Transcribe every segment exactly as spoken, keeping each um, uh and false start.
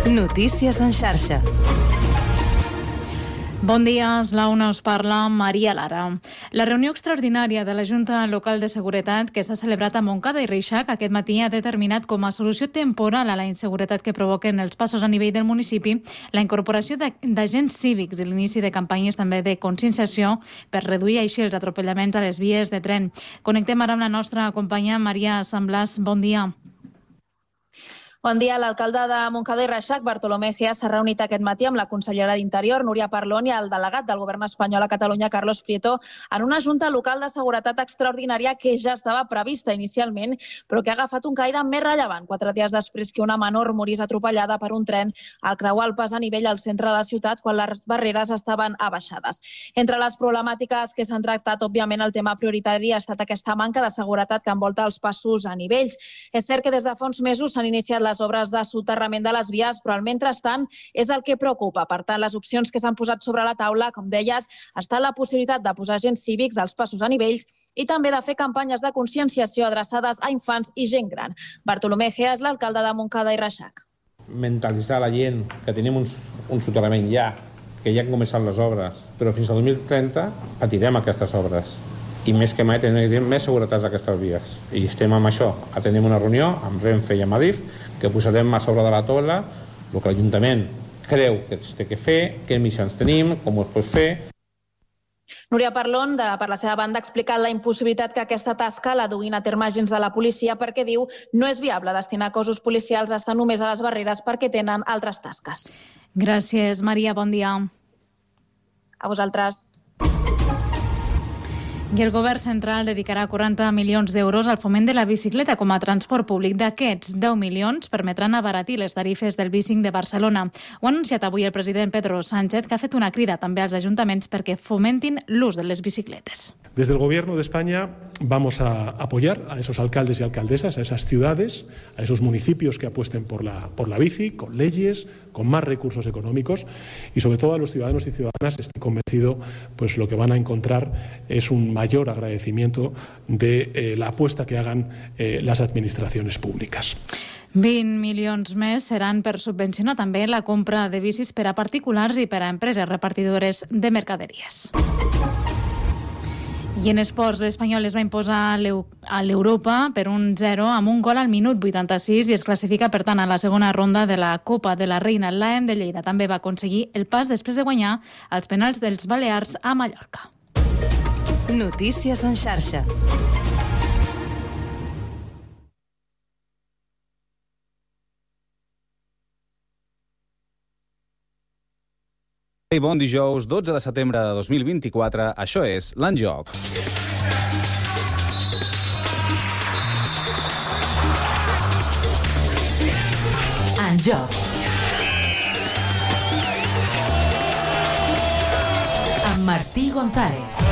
Notícies en xarxa. Bon dia, a la una us parla Maria Lara. La reunió extraordinària de la Junta Local de Seguretat que s'ha celebrat a Montcada i Reixac aquest matí ha determinat com a solució temporal a la inseguretat que provoquen els passos a nivell del municipi la incorporació d'agents cívics i l'inici de campanyes també de conscienciació per reduir així els atropellaments a les vies de tren. Connectem ara amb la nostra companya Maria Samblàs. Bon dia. Bon dia. L'alcalde de Montcada i Reixac, Bartolomé Gea, s'ha reunit aquest matí amb la consellera d'Interior, Núria Parlon, i el delegat del govern espanyol a Catalunya, Carlos Prieto, en una junta local de seguretat extraordinària que ja estava prevista inicialment, però que ha agafat un caire més rellevant, quatre dies després que una menor morís atropellada per un tren al creuar el pas a nivell al centre de la ciutat quan les barreres estaven abaixades. Entre les problemàtiques que s'han tractat, òbviament, el tema prioritari ha estat aquesta manca de seguretat que envolta els passos a nivells. És cert que des de fa uns mesos s'han iniciat les obres de soterrament de les vies, però al mentrestant és el que preocupa. Per tant, les opcions que s'han posat sobre la taula, com deies, està la possibilitat de posar agents cívics als passos a nivells i també de fer campanyes de conscienciació adreçades a infants i gent gran. Bartolomé Gea és l'alcalde de Montcada i Reixac. Mentalitzar la gent que tenim un, un soterrament ja, que ja han començat les obres, però fins al dos mil trenta patirem aquestes obres. I més que mai tenim més seguretats d'aquestes vies. I estem amb això. Tenim una reunió amb Renfe i amb Adif que posarem a sobre de la taula el que l'Ajuntament creu que es té que fer, quins mitjans tenim, com ho es pot fer. Núria Parlon, de, per la seva banda, ha explicat la impossibilitat que aquesta tasca la duguin a terme agents de la policia perquè diu no és viable destinar cossos policials a estar només a les barreres perquè tenen altres tasques. Gràcies, Maria. Bon dia. A vosaltres. I el govern central dedicarà quaranta milions d'euros al foment de la bicicleta com a transport públic. D'aquests, deu milions permetran abaratir les tarifes del bicing de Barcelona. Ho ha anunciat avui el president Pedro Sánchez, que ha fet una crida també als ajuntaments perquè fomentin l'ús de les bicicletes. Desde el Gobierno de España vamos a apoyar a esos alcaldes y alcaldesas, a esas ciudades, a esos municipios que apuesten por la, por la bici, con leyes, con más recursos económicos y sobre todo a los ciudadanos y ciudadanas. Estoy convencido, pues lo que van a encontrar es un mayor agradecimiento de eh, la apuesta que hagan eh, las administraciones públicas. vint milions més seran per subvencionar també la compra de bicis per a particulars i per a empreses repartidores de mercaderies. I en esports, l'Espanyol es va imposar a l'Europa per un zero amb un gol al minut vuitanta-sis i es classifica, per tant, a la segona ronda de la Copa de la Reina. L'A E M de Lleida també va aconseguir el pas després de guanyar els penals dels Balears a Mallorca. Notícies en xarxa. Hey, bon dijous, dotze de setembre de dos mil vint-i-quatre. Això és l'En Joc. En Joc. Amb Martí González.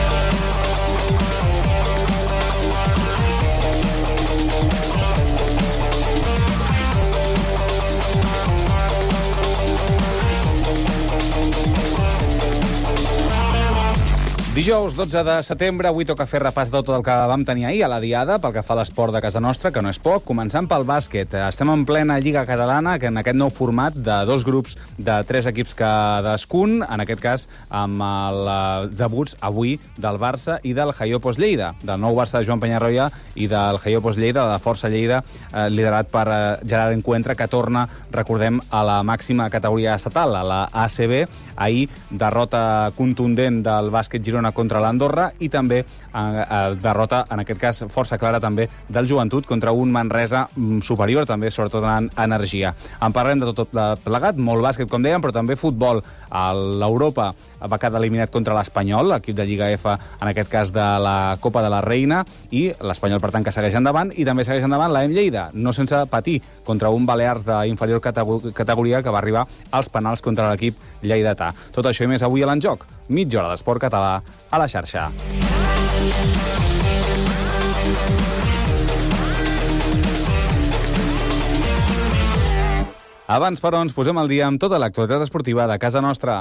Dijous, dotze de setembre, avui toca fer repàs de tot el que vam tenir ahir a la diada pel que fa a l'esport de casa nostra, que no és poc, començant pel bàsquet. Estem en plena Lliga Catalana, que en aquest nou format de dos grups de tres equips cadascun, en aquest cas amb els debuts avui del Barça i del Jaiopos Lleida, del nou Barça de Joan Penyarroia i del Jaiopos Lleida, de la Força Lleida, eh, liderat per eh, Gerard Encuentra, que torna, recordem, a la màxima categoria estatal, a la A C B. Ahir, derrota contundent del bàsquet Girona contra l'Andorra i també eh, derrota, en aquest cas, força clara també del Joventut contra un Manresa superior, també, sobretot en energia. En parlem de tot plegat, molt bàsquet, com dèiem, però també futbol. L'Europa va quedar eliminat contra l'Espanyol, l'equip de Lliga F, en aquest cas de la Copa de la Reina, i l'Espanyol, per tant, que segueix endavant, i també segueix endavant l'A E M Lleida, no sense patir contra un Balears d'inferior categoria que va arribar als penals contra l'equip lleidatà. Tot això i més avui a l'En Joc. Mitja hora d'esport català a la xarxa. Abans, però, ens posem al dia amb tota l'actualitat esportiva de casa nostra.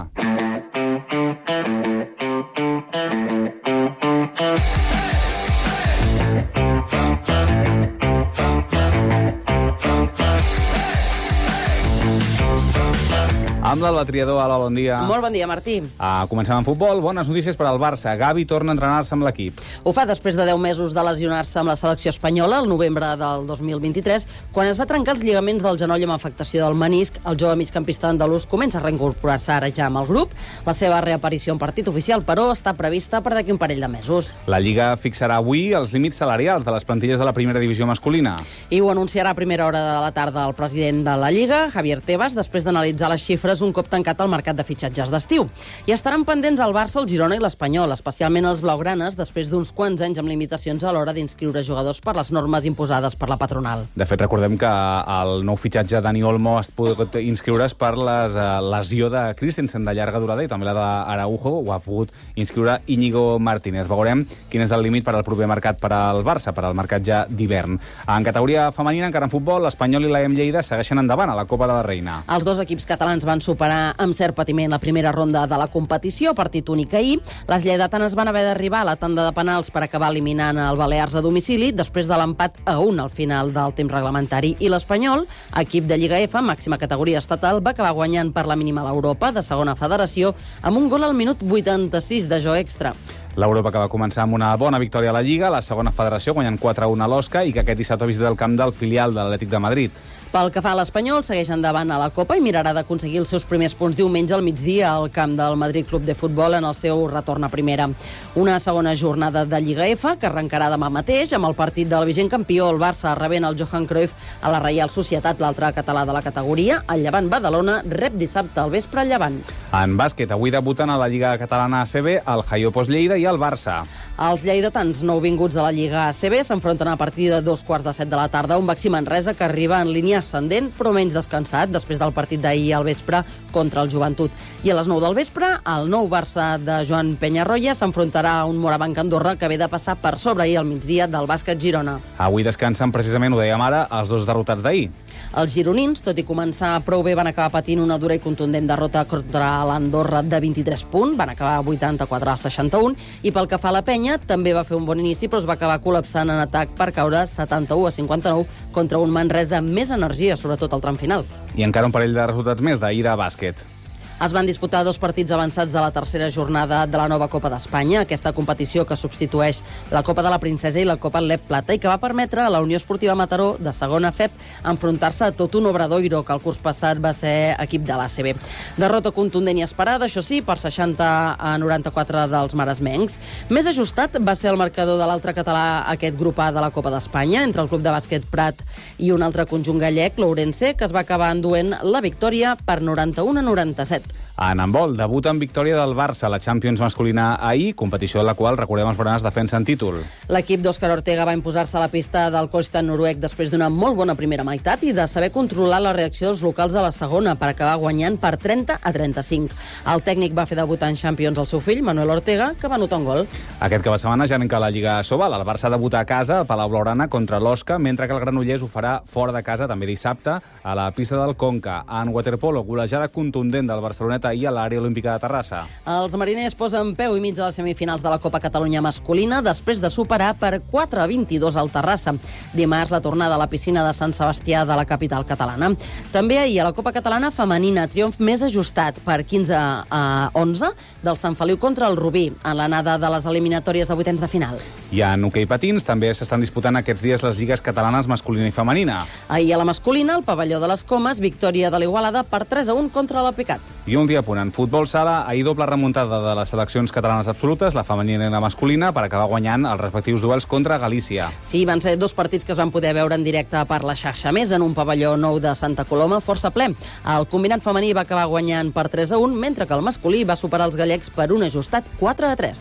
Amb l'Alba Triador. Alba, bon dia. Molt bon dia, Martí. Uh, comencem amb futbol. Bones notícies per al Barça. Gavi torna a entrenar-se amb l'equip. Ho fa després de deu mesos de lesionar-se amb la selecció espanyola, el novembre del dos mil vint-i-tres, quan es va trencar els lligaments del genoll amb afectació del menisc. El jove migcampista andalús comença a reincorporar-se ara ja amb el grup. La seva reaparició en partit oficial, però, està prevista per d'aquí un parell de mesos. La Lliga fixarà avui els límits salarials de les plantilles de la primera divisió masculina. I ho anunciarà a primera hora de la tarda el president de la Lliga, Javier Tebas, després d'analitzar les xifres un cop tancat el mercat de fitxatges d'estiu. I estaran pendents el Barça, el Girona i l'Espanyol, especialment els blaugranes, després d'uns quants anys amb limitacions a l'hora d'inscriure jugadors per les normes imposades per la patronal. De fet, recordem que el nou fitxatge Dani Olmo es pot inscriure's per la lesió de Christensen de llarga durada i també la d'Araujo ho ha pogut inscriure Íñigo Martínez. Veurem quin és el límit per al proper mercat per al Barça, per al mercat ja d'hivern. En categoria femenina, encara en futbol, l'Espanyol i l'A E M Lleida segueixen endavant a la Copa de la Reina. Els dos equips catalans van superar amb cert patiment la primera ronda de la competició, partit únic ahir. Les lleidatanes van haver d'arribar a la tanda de penals per acabar eliminant el Balears a domicili després de l'empat a un al final del temps reglamentari. I l'Espanyol, equip de Lliga F, màxima categoria estatal, va acabar guanyant per la mínima l'Europa, de segona federació, amb un gol al minut vuitanta-sis de jo extra. L'Europa que va començar amb una bona victòria a la Lliga, la segona federació guanyant quatre a un a l'Osca i que aquest dissabte ha visitat el camp del filial de l'Atlètic de Madrid. Pel que fa a l'Espanyol, segueix endavant a la Copa i mirarà d'aconseguir els seus primers punts diumenge al migdia al camp del Madrid Club de Futbol en el seu retorn a primera. Una segona jornada de Lliga F que arrencarà demà mateix amb el partit del vigent campió, el Barça, rebent el Johan Cruyff a la Reial Societat, l'altre català de la categoria. El Llevant Badalona rep dissabte al vespre al Llevant. En bàsquet, avui debuten a la Lliga Catalana A C B el Jaiopos Lleida i el Barça. Els lleidatans nouvinguts a la Lliga A C B s'enfronten a partir de dos quarts de set de la tarda un Baxi Manresa que arriba en línia ascendent, però menys descansat després del partit d'ahir al vespre contra el Joventut. I a les nou del vespre, el nou Barça de Joan Peñarroya s'enfrontarà a un Morabanc Andorra que ve de passar per sobre ahir al migdia del bàsquet Girona. Avui descansen precisament, ho dèiem ara, els dos derrotats d'ahir. Els gironins, tot i començar prou bé, van acabar patint una dura i contundent derrota contra l'Andorra de vint-i-tres punts, van acabar vuitanta-quatre a seixanta-un, i pel que fa a la penya, també va fer un bon inici, però es va acabar col·lapsant en atac per caure setanta-u a cinquanta-nou contra un Manresa amb més energia, sobretot al tram final. I encara un parell de resultats més d'ahir de bàsquet. Es van disputar dos partits avançats de la tercera jornada de la nova Copa d'Espanya, aquesta competició que substitueix la Copa de la Princesa i la Copa Lep Plata i que va permetre a la Unió Esportiva Mataró, de segona F E P, enfrontar-se a tot un Obradoiro, que el curs passat va ser equip de l'A C B. Derrota contundent i esperada, això sí, per seixanta a noranta-quatre dels maresmencs. Més ajustat va ser el marcador de l'altre català, aquest grup A de la Copa d'Espanya, entre el Club de Bàsquet Prat i un altre conjunt gallec, l'Ourense, que es va acabar enduent la victòria per noranta-un a noranta-set. En handbol, debut en victòria del Barça a la Champions masculina ahir, competició en la qual, recordem, els branes defensen títol. L'equip d'Òscar Ortega va imposar-se a la pista del Kostan noruec després d'una molt bona primera meitat i de saber controlar la reacció dels locals a la segona per acabar guanyant per trenta a trenta-cinc. El tècnic va fer debutar en Champions el seu fill, Manuel Ortega, que va anotar un gol. Aquest cap de setmana ja arrenca la Lliga Sobal. El Barça debuta a casa, a Palau Blaugrana, contra l'Osca, mentre que el Granollers ho farà fora de casa, també dissabte, a la pista del Conca. En waterpolo, golejada contundent del Barceloneta i a l'àrea olímpica de Terrassa. Els mariners posen peu i mig a les semifinals de la Copa Catalunya masculina després de superar per quatre a vint-i-dos al Terrassa. Dimarts, la tornada a la piscina de Sant Sebastià de la capital catalana. També ahir a la Copa Catalana femenina, triomf més ajustat per quinze a onze del Sant Feliu contra el Rubí en l'anada de les eliminatòries de vuitens de final. I en hoquei patins també s'estan disputant aquests dies les lligues catalanes masculina i femenina. Ahir a la masculina, el pavelló de les Comes, victòria de l'Igualada per tres a un contra l'Alpicat. I un dia a punt en futbol sala, ahir doble remuntada de les seleccions catalanes absolutes, la femenina i la masculina, per acabar guanyant els respectius duels contra Galícia. Sí, van ser dos partits que es van poder veure en directe per la xarxa més en un pavelló nou de Santa Coloma, força ple. El combinat femení va acabar guanyant per tres a un, mentre que el masculí va superar els gallecs per un ajustat quatre a tres.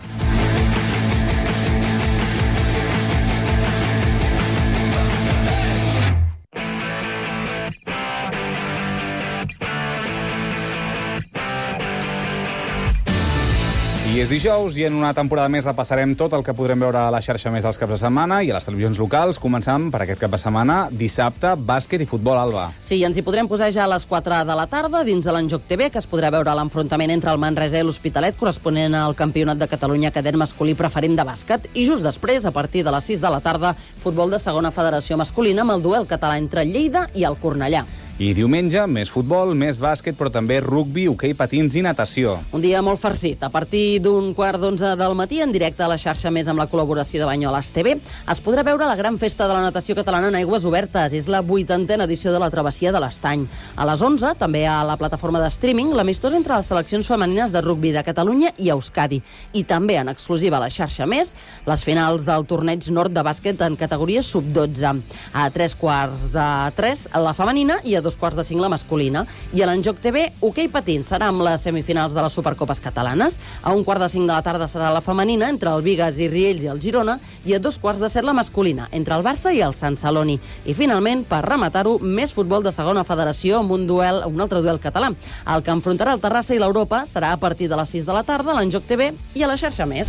I és dijous i en una temporada més repassarem tot el que podrem veure a la xarxa més dels caps de setmana i a les televisions locals. Començam per aquest cap de setmana, dissabte, bàsquet i futbol, Alba. Sí, ens hi podrem posar ja a les quatre de la tarda dins de l'Enjoc T V, que es podrà veure l'enfrontament entre el Manresa i l'Hospitalet, corresponent al Campionat de Catalunya cadet masculí preferent de bàsquet. I just després, a partir de les sis de la tarda, futbol de segona federació masculina amb el duel català entre Lleida i el Cornellà. I diumenge, més futbol, més bàsquet, però també rugbi, hoquei patins i natació. Un dia molt farcit. A partir d'un quart d'onze del matí, en directe a la xarxa Més amb la col·laboració de Banyoles T V, es podrà veure la gran festa de la natació catalana en aigües obertes. És la vuitantena edició de la travessia de l'Estany. A les onze, també a la plataforma de streaming, l'amistós entre les seleccions femenines de rugbi de Catalunya i Euskadi. I també en exclusiva a la xarxa Més, les finals del torneig nord de bàsquet en categoria sub dotze. A tres quarts de tres, la femenina, i a dos quarts de cinc la masculina. I a l'Enjoc T V, hoquei patins serà amb les semifinals de les Supercopes catalanes. A un quart de cinc de la tarda serà la femenina entre el Bigues i Riells i el Girona, i a dos quarts de set la masculina entre el Barça i el Sant Celoni. I finalment, per rematar-ho, més futbol de segona federació amb un duel, un altre duel català. El que enfrontarà el Terrassa i l'Europa serà a partir de les sis de la tarda a l'Enjoc T V i a la xarxa Més.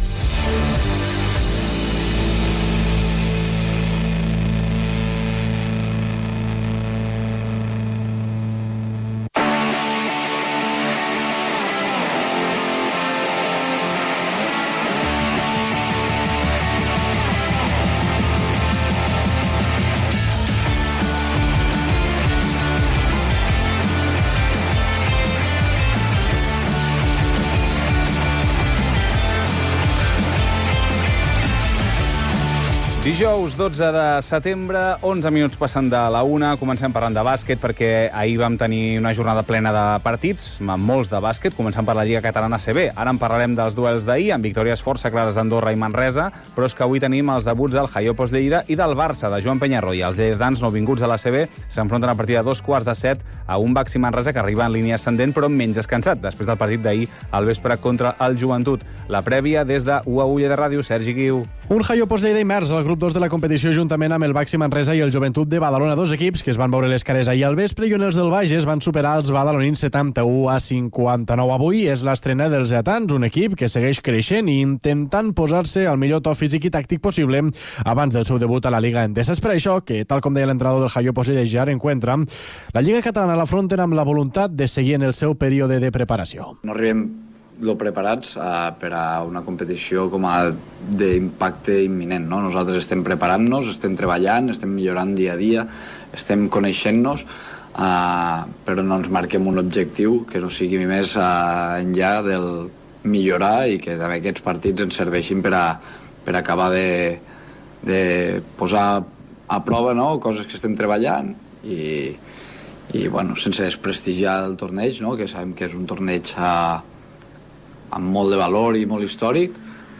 Dijous dotze de setembre, onze minuts passant de la una. Comencem parlant de bàsquet perquè ahir vam tenir una jornada plena de partits, amb molts de bàsquet, començant per la Lliga Catalana A C B. Ara en parlarem dels duels d'ahir, amb victòries força clares d'Andorra i Manresa, però és que avui tenim els debuts del Jaiopos Lleida i del Barça, de Joan Penyarroia. Els lleidatans nouvinguts a l'A C B s'enfronten a partir de dos quarts de set a un Baxi Manresa que arriba en línia ascendent, però menys descansat, després del partit d'ahir al vespre contra el Joventut. La prèvia des de U A U Lleida Ràdio, Sergi Guiu. Un Jaiopos Lleida immers al grup dos de la competició juntament amb el Baxi Manresa i el Joventut de Badalona, dos equips que es van veure les cares ahir al vespre i on els del Bages van superar els badalonins setanta-u a cinquanta-nou. Avui és l'estrena dels lleidatans, un equip que segueix creixent i intentant posar-se al millor to físic i tàctic possible abans del seu debut a la Liga Endesa. És per això que, tal com deia l'entrenador del Jaiopos Lleida, Gerard Encuentra, la Lliga Catalana l'afronten amb la voluntat de seguir en el seu període de preparació. No arribem lo preparats uh, per a una competició com a d'impacte imminent, no? Nosaltres estem preparant-nos, estem treballant, estem millorant dia a dia, estem coneixent-nos, uh, però no ens marquem un objectiu que no sigui més uh, enllà del millorar i que també aquests partits ens serveixin per a, per a acabar de, de posar a prova, no?, coses que estem treballant i, i bueno, sense desprestigiar el torneig, no?, que sabem que és un torneig uh, amb molt de valor i molt històric,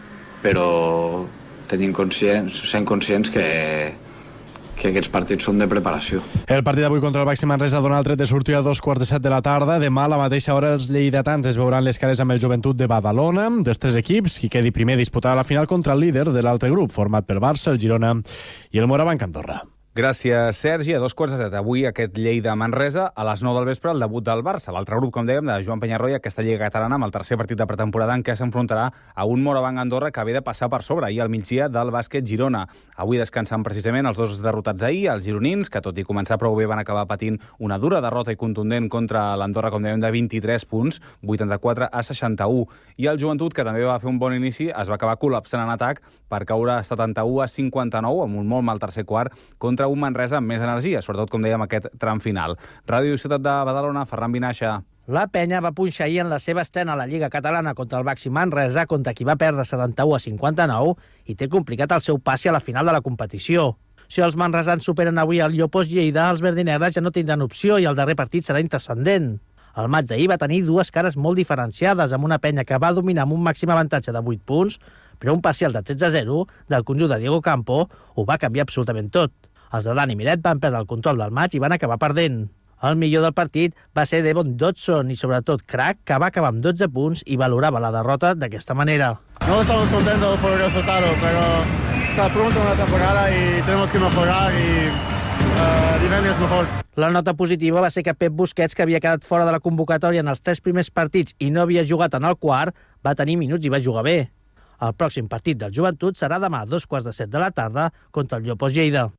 però tenint conscients, sent conscients que, que aquests partits són de preparació. El partit d'avui contra el Baxi Manresa dona el tret de sortir a dos quarts de set de la tarda. Demà a la mateixa hora els lleidatans es veuran les cares amb el Joventut de Badalona. Dels tres equips, qui quedi primer disputarà la final contra el líder de l'altre grup, format pel Barça, el Girona i el Morabanc Andorra. Gràcies, Sergi. A dos quarts de set. Avui aquest Lleida-Manresa, a les nou del vespre, el debut del Barça. L'altre grup, com dèiem, de Joan Penyarroia, aquesta Lliga Catalana, amb el tercer partit de pretemporada en què s'enfrontarà a un Morabanc Andorra que ve de passar per sobre ahir al migdia del bàsquet Girona. Avui descansen precisament els dos derrotats ahir, els gironins, que tot i començar prou bé van acabar patint una dura derrota i contundent contra l'Andorra, com dèiem, de vint-i-tres punts, vuitanta-quatre a seixanta-u. I el Joventut, que també va fer un bon inici, es va acabar col·lapsant en atac per caure setanta-u a cinquanta-nou, amb un molt mal tercer quart, contra un Manresa amb més energia, sobretot, com dèiem, aquest tram final. Ràdio Ciutat de Badalona, Ferran Vinaixa. La penya va punxar ahir en la seva estrena a la Lliga Catalana contra el Baxi Manresa, contra qui va perdre setanta-u a cinquanta-nou, i té complicat el seu passi a la final de la competició. Si els manresans superen avui el Jaiopos Lleida, els verdinegres ja no tindran opció i el darrer partit serà intrascendent. El maig d'ahir va tenir dues cares molt diferenciades, amb una penya que va dominar amb un màxim avantatge de vuit punts, però un parcial de tretze a zero del conjunt de Diego Campo ho va canviar absolutament tot. Els de Dani Miret van perdre el control del maig i van acabar perdent. El millor del partit va ser Devon Dodson i sobretot Crack, que va acabar amb dotze punts i valorava la derrota d'aquesta manera. No estamos contentos por el resultado, pero está pronto una temporada y tenemos que mejorar y uh, divendres es mejor. La nota positiva va ser que Pep Busquets, que havia quedat fora de la convocatòria en els tres primers partits i no havia jugat en el quart, va tenir minuts i va jugar bé. El pròxim partit del Joventut serà demà a dos quarts de set de la tarda contra el Jaiopos Lleida.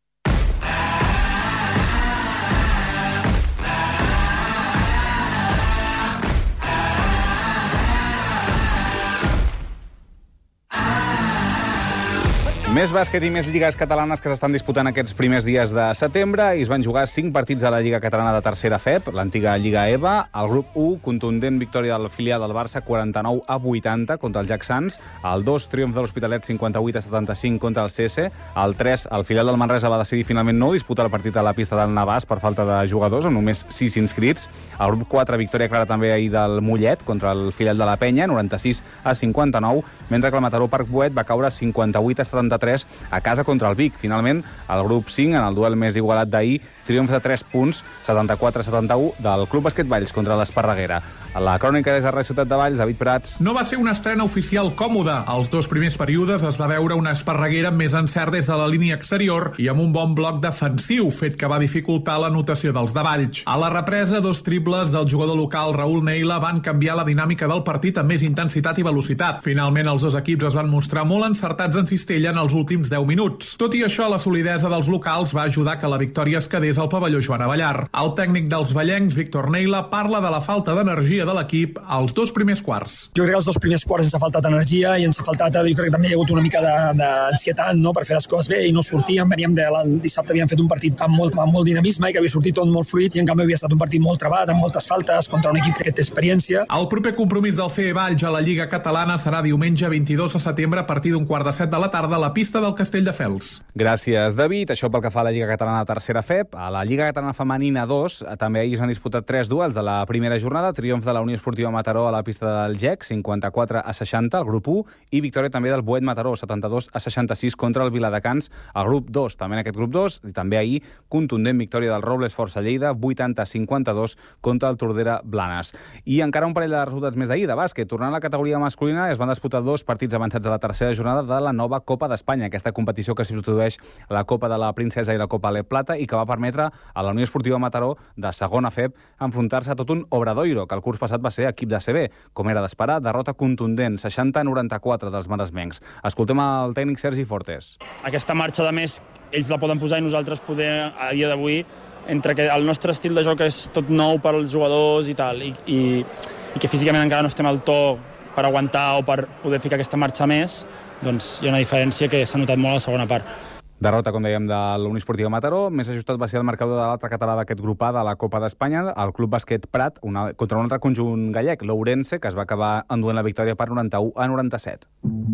Més bàsquet i més lligues catalanes que s'estan disputant aquests primers dies de setembre i es van jugar cinc partits a la Lliga Catalana de Tercera F E P, l'antiga Lliga E V A. El grup u, contundent victòria del filial del Barça, quaranta-nou a vuitanta contra el Jack Sants. El dos, triomf de l'Hospitalet, cinquanta-vuit a setanta-cinc contra el C S. El tres, el filial del Manresa va decidir finalment no disputar el partit a la pista del Navàs per falta de jugadors, amb només sis inscrits. El grup quatre, victòria clara també ahir del Mollet contra el filial de la Penya, noranta-sis a cinquanta-nou, mentre que el Mataró Parc Boet va caure cinquanta-vuit a setanta-tres a casa contra el Vic. Finalment, el grup cinc, en el duel més igualat d'ahir, triomf de tres punts, setanta-quatre a setanta-u, del Club Bàsquet Valls contra l'Esparreguera. A la crònica des de Ràdio Ciutat de Valls, David Prats. No va ser una estrena oficial còmoda. Als dos primers períodes es va veure una Esparreguera més encert des de la línia exterior i amb un bon bloc defensiu, fet que va dificultar l'anotació dels de Valls. A la represa, dos triples del jugador local Raúl Neila van canviar la dinàmica del partit amb més intensitat i velocitat. Finalment, els dos equips es van mostrar molt encertats en cistella en els últims deu minuts. Tot i això, la solidesa dels locals va ajudar que la victòria es quedés al pavelló Joan Avellar. El tècnic dels vallencs, Víctor Neila, parla de la falta d'energia de l'equip als dos primers quarts. Jo crec que els dos primers quarts ens ha faltat energia i ens ha faltat, jo crec que també hi ha hagut una mica d'ansietat, no?, per fer les coses bé i no sortíem. Veníem de la, dissabte havíem fet un partit amb molt, amb molt dinamisme i que havia sortit tot molt fluid i en canvi havia estat un partit molt trebat, amb moltes faltes, contra un equip que té experiència. El proper compromís del C E Valls a la Lliga Catalana serà diumenge vint-i-dos de setembre a partir d'un quart de set de la tarda a la pista del Castelldefels. Gràcies, David. Això pel que fa a la Lliga Catalana de Tercera F E P. A la Lliga Catalana Femenina dos, també ahir s'han disputat tres duels de la primera jornada. Triomf de la Unió Esportiva Mataró a la pista del G E C, cinquanta-quatre a seixanta, el grup u, i victòria també del Boet Mataró, setanta-dos a seixanta-sis contra el Viladecans, el grup dos. També en aquest grup dos, i també ahir, contundent victòria del Robles Força Lleida, vuitanta a cinquanta-dos contra el Tordera Blanes. I encara un parell de resultats més d'ahir, de bàsquet. Tornant a la categoria masculina, es van disputar dos partits avançats a la tercera jornada de la nova Copa d'Espanya, aquesta competició que substitueix la Copa de la Princesa i la Copa Lep Plata i que va permetre a la Unió Esportiva Mataró de segona F E P enfrontar-se a tot un Obradoiro, que el curs passat va ser equip de C B. Com era d'esperar, derrota contundent, seixanta a noranta-quatre dels maresmencs. Escoltem el tècnic Sergi Fortes. Aquesta marxa, de més, ells la poden posar i nosaltres poder, a dia d'avui, entre que el nostre estil de joc és tot nou per als jugadors i tal, i, i, i que físicament encara no estem al to per aguantar o per poder ficar aquesta marxa més, doncs hi ha una diferència que s'ha notat molt a la segona part. Derrota, com dèiem, de la Unió Esportiva Mataró. Més ajustat va ser el marcador de l'altre català d'aquest grup A de la Copa d'Espanya, el Club Bàsquet Prat, una, contra un altre conjunt gallec, l'Ourense, que es va acabar enduent la victòria per noranta-u a noranta-set.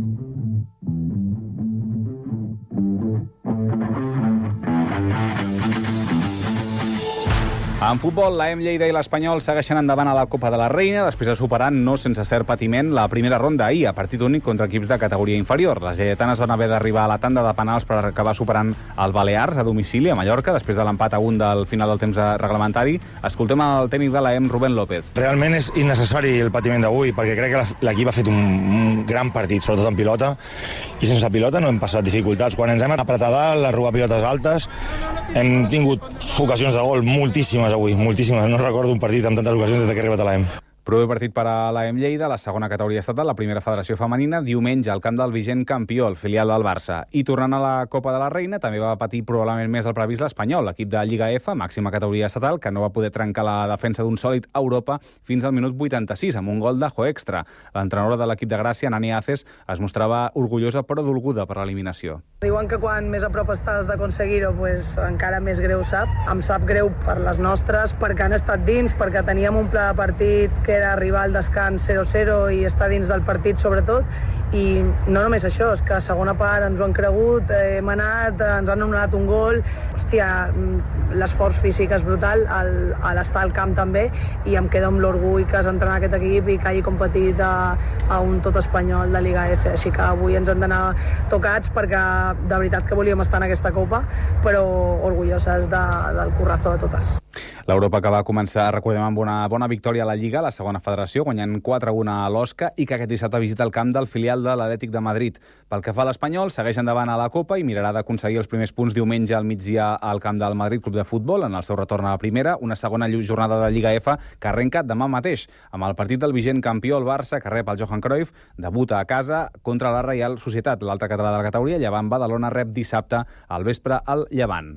En futbol, l'A E M Lleida i l'Espanyol segueixen endavant a la Copa de la Reina, després de superar, no sense cert patiment, la primera ronda ahir, a partit únic contra equips de categoria inferior. Les lleidatanes van haver d'arribar a la tanda de penals per acabar superant el Balears a domicili, a Mallorca, després de l'empat a un del final del temps reglamentari. Escoltem el tècnic de l'A E M, Rubén López. Realment és innecessari el patiment d'avui, perquè crec que l'equip ha fet un, un gran partit, sobretot en pilota, i sense pilota no hem passat dificultats. Quan ens hem apretat a dalt, a robar pilotes altes, hem tingut ocasions de gol moltíssimes avui, moltíssimes. No recordo un partit amb tantes ocasions des que he arribat a l'A E M. Proper partit per a l'A E M Lleida, la segona categoria estatal, la primera federació femenina, diumenge al camp del vigent campió, el filial del Barça. I tornant a la Copa de la Reina, també va patir probablement més el previst l'Espanyol, l'equip de Lliga F, màxima categoria estatal, que no va poder trencar la defensa d'un sòlid Europa fins al minut vuitanta-sis, amb un gol de Joextra. L'entrenadora de l'equip de Gràcia, Nani Aces, es mostrava orgullosa però dolguda per l'eliminació. Diuen que quan més a prop estàs d'aconseguir-ho, pues, encara més greu sap. Em sap greu per les nostres, perquè han estat dins, perquè teníem un pla de partit que era arribar al descans zero zero i estar dins del partit sobretot, i no només això, és que a segona part ens ho han cregut, hem anat, ens han anul·lat un gol, hòstia, l'esforç físic és brutal, el, a l'estar al camp també, i em quedo amb l'orgull que has entrenat aquest equip i que hagi competit a, a un tot espanyol de Liga F, així que avui ens han d'anar tocats perquè de veritat que volíem estar en aquesta copa, però orgulloses de, del currazo de totes. L'Europa que va començar, recordem, amb una bona victòria a la Lliga, la segona federació, guanyant quatre a un a l'Osca, i que aquest dissabte visita el camp del filial de l'Atlètic de Madrid. Pel que fa a l'Espanyol, segueix endavant a la Copa i mirarà d'aconseguir els primers punts diumenge al migdia al camp del Madrid Club de Futbol, en el seu retorn a la primera, una segona jornada de Lliga F que arrenca demà mateix, amb el partit del vigent campió, el Barça, que rep el Johan Cruyff, debuta a casa contra la Reial Societat, l'altre català de la categoria. Llevant Badalona rep dissabte al vespre al Llevant.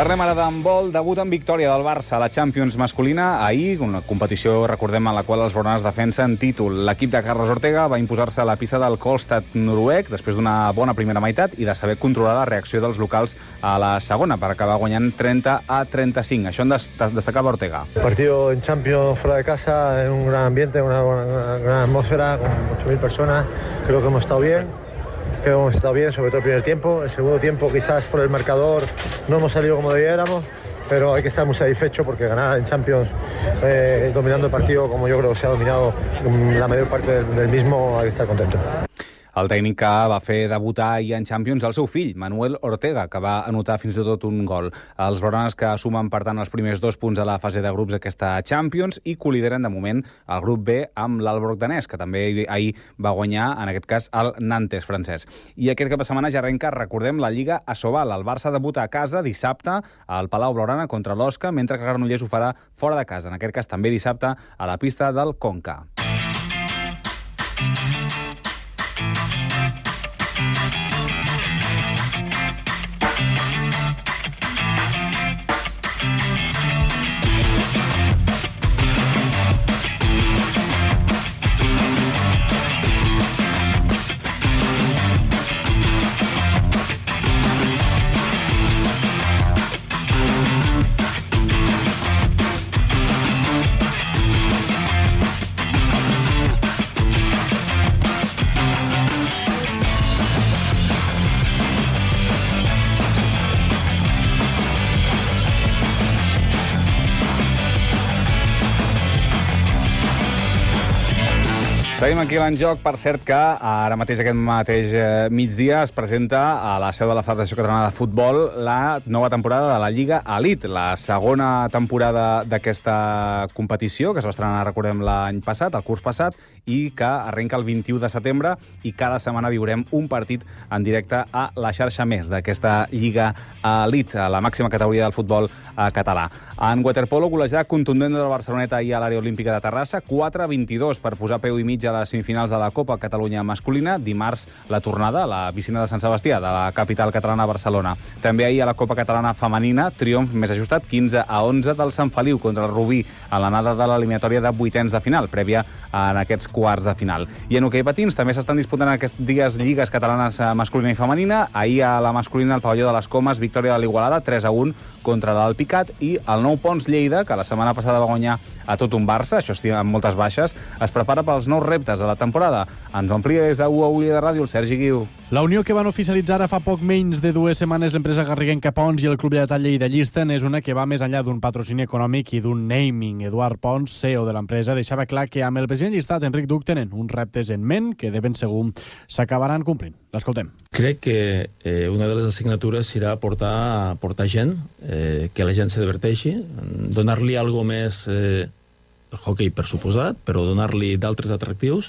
Parlem ara d'handbol. Debut en victòria del Barça a la Champions masculina ahir, una competició, recordem, en la qual els blaugranes defensen títol. L'equip de Carlos Ortega va imposar-se a la pista del Kolstad noruec després d'una bona primera meitat i de saber controlar la reacció dels locals a la segona per acabar guanyant trenta a trenta-cinc. Això en destacava Ortega. Partido en Champions fuera de casa, en un gran ambiente, una, una, una gran atmósfera, con ocho mil personas. Creo que hemos estado bien. Creo que hemos estado bien, sobre todo el primer tiempo. El segundo tiempo, quizás por el marcador, no hemos salido como debiéramos, pero hay que estar muy satisfecho porque ganar en Champions eh, dominando el partido como yo creo que se ha dominado la mayor parte del, del mismo, hay que estar contento. El tècnic que va fer debutar ahir en Champions el seu fill, Manuel Ortega, que va anotar fins i tot un gol. Els blaugranes que sumen, per tant, els primers dos punts a la fase de grups d'aquesta Champions i colideren, de moment, el grup B amb l'Alborg danès, que també ahir va guanyar, en aquest cas, el Nantes francès. I aquest cap de setmana ja arrenca, recordem, la Lliga Asobal. El Barça debuta a casa dissabte al Palau Blaugrana contra l'Osca, mentre que Granollers ho farà fora de casa. En aquest cas, també dissabte, a la pista del Conca. Seguim aquí a l'Enjoc. Per cert que ara mateix, aquest mateix migdia, es presenta a la seu de la Federació Catalana de Futbol la nova temporada de la Lliga Elite, la segona temporada d'aquesta competició, que es va estrenar, recordem, l'any passat, el curs passat, i que arrenca el vint-i-u de setembre, i cada setmana viurem un partit en directe a la xarxa més d'aquesta Lliga Elite, a la màxima categoria del futbol català. En waterpolo, golejada contundent del Barceloneta ahir a l'àrea olímpica de Terrassa, quatre a vint-i-dos per posar peu i mig a les semifinals de la Copa Catalunya masculina. Dimarts la tornada a la piscina de Sant Sebastià, de la capital catalana, Barcelona. També ahir a la Copa Catalana femenina, triomf més ajustat, quinze a onze del Sant Feliu contra el Rubí a l'anada de l'eliminatòria de vuitens de final, prèvia en aquests quarts de final. I en hoquei patins també s'estan disputant aquests dies lligues catalanes masculina i femenina. Ahir a la masculina, al pavelló de les Comes, victòria de l'Igualada, tres a un contra l'Alpicat, i el Nou Pons Lleida, que la setmana passada va guanyar a tot un Barça, això sí, amb moltes baixes, es prepara pels nous reptes de la temporada. Ens ho amplia des de U A U de Ràdio el Sergi Guiu. La unió que van oficialitzar ara fa poc menys de dues setmanes l'empresa garriguenca Pons i el Club de Tall Lleida Llisten és una que va més enllà d'un patrocini econòmic i d'un naming. Eduard Pons, C E O de l'empresa, deixava clar que amb el president llistat, Enric Duc, tenen uns reptes en ment que de ben segur s'acabaran complint. L'escoltem. Crec que eh, una de les assignatures serà portar, portar gent, eh, que la gent se diverteixi, donar-li alguna més, eh, el hockey per suposat, però donar-li d'altres atractius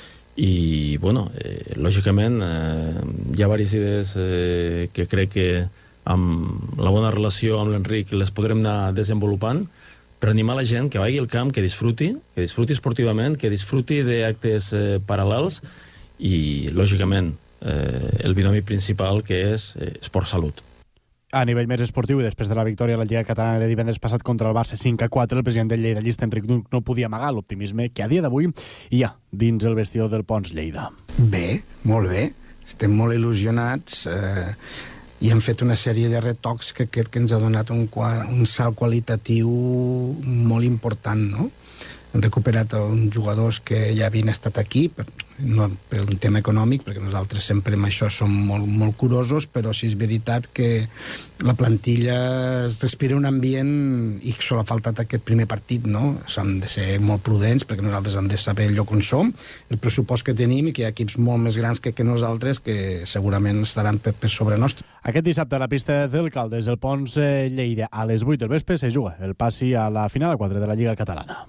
i, bueno, eh, lògicament eh, hi ha diverses idees eh, que crec que amb la bona relació amb l'Enric les podrem anar desenvolupant per animar la gent que vagi al camp, que disfruti, que disfruti esportivament, que disfruti d'actes eh, paral·lels i, lògicament, eh, el binomi principal, que és eh, esport-salut. A nivell més esportiu, i després de la victòria a la Lliga Catalana de divendres passat contra el Barça cinc a quatre, el president del Lleida Llista, Enric Duc, no podia amagar l'optimisme que a dia d'avui hi ha dins el vestidor del Pons Lleida. Bé, molt bé. Estem molt il·lusionats eh, i hem fet una sèrie de retocs que crec que ens ha donat un, un salt qualitatiu molt important, no? Hem recuperat uns jugadors que ja havien estat aquí, per, no per un tema econòmic, perquè nosaltres sempre amb això som molt, molt curosos, però sí és veritat que la plantilla es respira un ambient i sol ha faltat aquest primer partit, no? Hem de ser molt prudents, perquè nosaltres hem de saber el lloc on som, el pressupost que tenim, i que hi ha equips molt més grans que, que nosaltres que segurament estaran per, per sobre nostre. Aquest dissabte a la pista del Caldes, el Pons Lleida, a les vuit del vespre, se juga el passi a la final a quatre de la Lliga Catalana.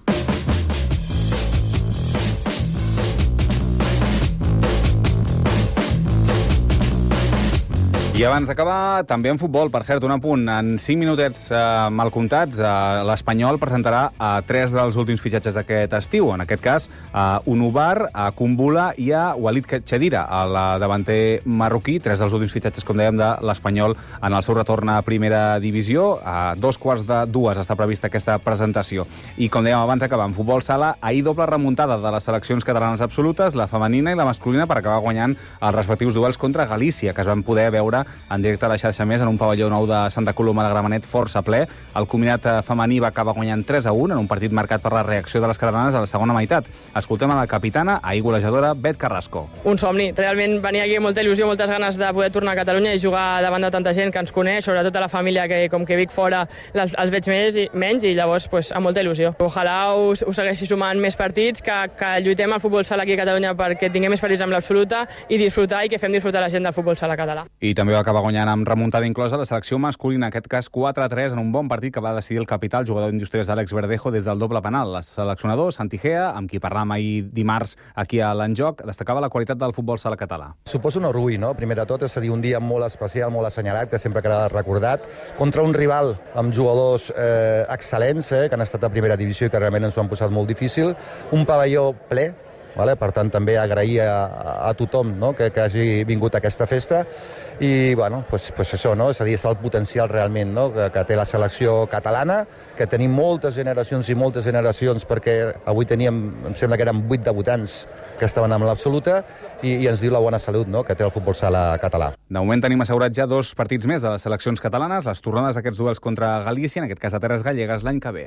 I abans d'acabar, també en futbol, per cert, un apunt. En cinc minutets eh, mal comptats, eh, l'Espanyol presentarà a eh, tres dels últims fitxatges d'aquest estiu. En aquest cas, a eh, Unubar, a Kumbula i a Walid Chedira, el davanter marroquí. Tres dels últims fitxatges, com dèiem, de l'Espanyol en el seu retorn a primera divisió. A dos quarts de dues està prevista aquesta presentació. I com dèiem abans d'acabar, en futbol sala, ahir doble remuntada de les seleccions catalanes absolutes, la femenina i la masculina, per acabar guanyant els respectius duels contra Galícia, que es van poder veure en directe a la xarxa Més en un pavelló nou de Santa Coloma de Gramenet força ple. El combinat femení va acabar guanyant tres a un en un partit marcat per la reacció de les catalanes a la segona meitat. Escoltem a la capitana, ahir golejadora, Bet Carrasco. Un somni. Realment venia aquí amb molta il·lusió, moltes ganes de poder tornar a Catalunya i jugar davant de tanta gent que ens coneix, sobretot a la família, que com que vic fora els, els veig més i menys, i llavors pues, amb molta il·lusió. Ojalà us, us segueixi sumant més partits, que, que lluitem al futbol sala aquí a Catalunya perquè tinguem més partits amb l'absoluta i disfrutar i que fem disfrutar la gent del futbol sala català. I també va acabar guanyant amb remuntada inclosa la selecció masculina, en aquest cas quatre a tres, en un bon partit que va decidir el capità, el jugador d'Indústries Àlex Verdejo, des del doble penal. El seleccionador, Santi Gea, amb qui parlàvem ahir dimarts aquí a l'Enjoc, destacava la qualitat del futbol sala català. Suposo un orgull, no? Primer de tot, és a dir, un dia molt especial, molt assenyalat, que sempre quedarà recordat, contra un rival amb jugadors eh, excel·lents, eh, que han estat a primera divisió i que realment ens ho han posat molt difícil, un pavelló ple. Vale? Per tant, també agrair a, a tothom, no? que, que hagi vingut a aquesta festa i, bueno, pues, pues això, no? És a dir, és el potencial realment, no? que, que té la selecció catalana, que tenim moltes generacions i moltes generacions, perquè avui teníem, em sembla que eren vuit debutants que estaven amb l'absoluta i, i ens diu la bona salut, no? que té el futbol sala català. De moment tenim assegurat ja dos partits més de les seleccions catalanes, les tornades d'aquests duels contra Galícia, en aquest cas a Terres Gallegues, l'any que ve.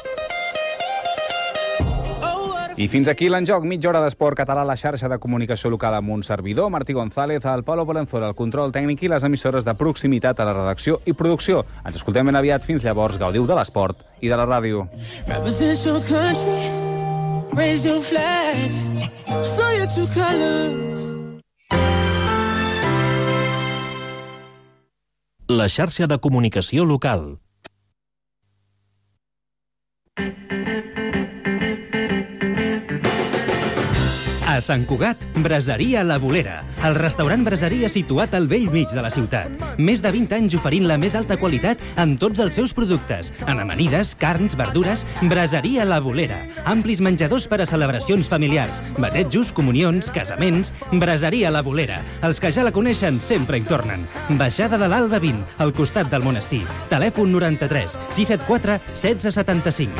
I fins aquí l'Enjoc, mitja hora d'esport català a la xarxa de comunicació local amb un servidor, Martí González, el Pablo Valenzuela, el control tècnic i les emissores de proximitat a la redacció i producció. Ens escoltem ben aviat, fins llavors, gaudiu de l'esport i de la ràdio. La xarxa de comunicació local. A Sant Cugat, Braseria La Bolera, el restaurant braseria situat al vell mig de la ciutat. Més de vint anys oferint la més alta qualitat en tots els seus productes. En amanides, carns, verdures, Braseria La Bolera. Amplis menjadors per a celebracions familiars, batejos, comunions, casaments. Braseria La Bolera. Els que ja la coneixen sempre hi tornen. Baixada de l'Alba vint, al costat del monestir. Telèfon noranta-tres sis set quatre setze setanta-cinc.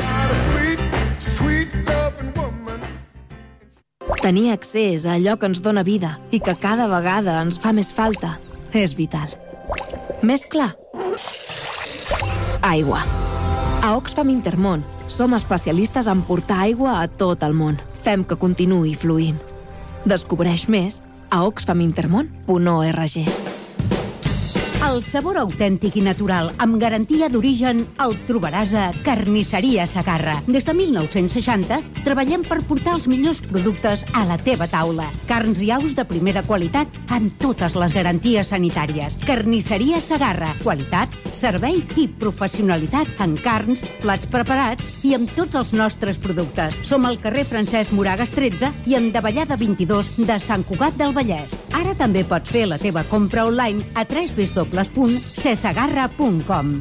Tenir accés a allò que ens dóna vida i que cada vegada ens fa més falta és vital. Més clar? Aigua. A Oxfam Intermón som especialistes en portar aigua a tot el món. Fem que continuï fluint. Descobreix més a oxfam intermón punt org. El sabor autèntic i natural, amb garantia d'origen, el trobaràs a Carnisseria Segarra. Des de mil nou-cents seixanta, treballem per portar els millors productes a la teva taula. Carns i aus de primera qualitat, amb totes les garanties sanitàries. Carnisseria Segarra. Qualitat, servei i professionalitat en carns, plats preparats i amb tots els nostres productes. Som al carrer Francesc Moragas tretze i en Davallada vint-i-dos de Sant Cugat del Vallès. Ara també pots fer la teva compra online a w w w punt cesegarra punt com.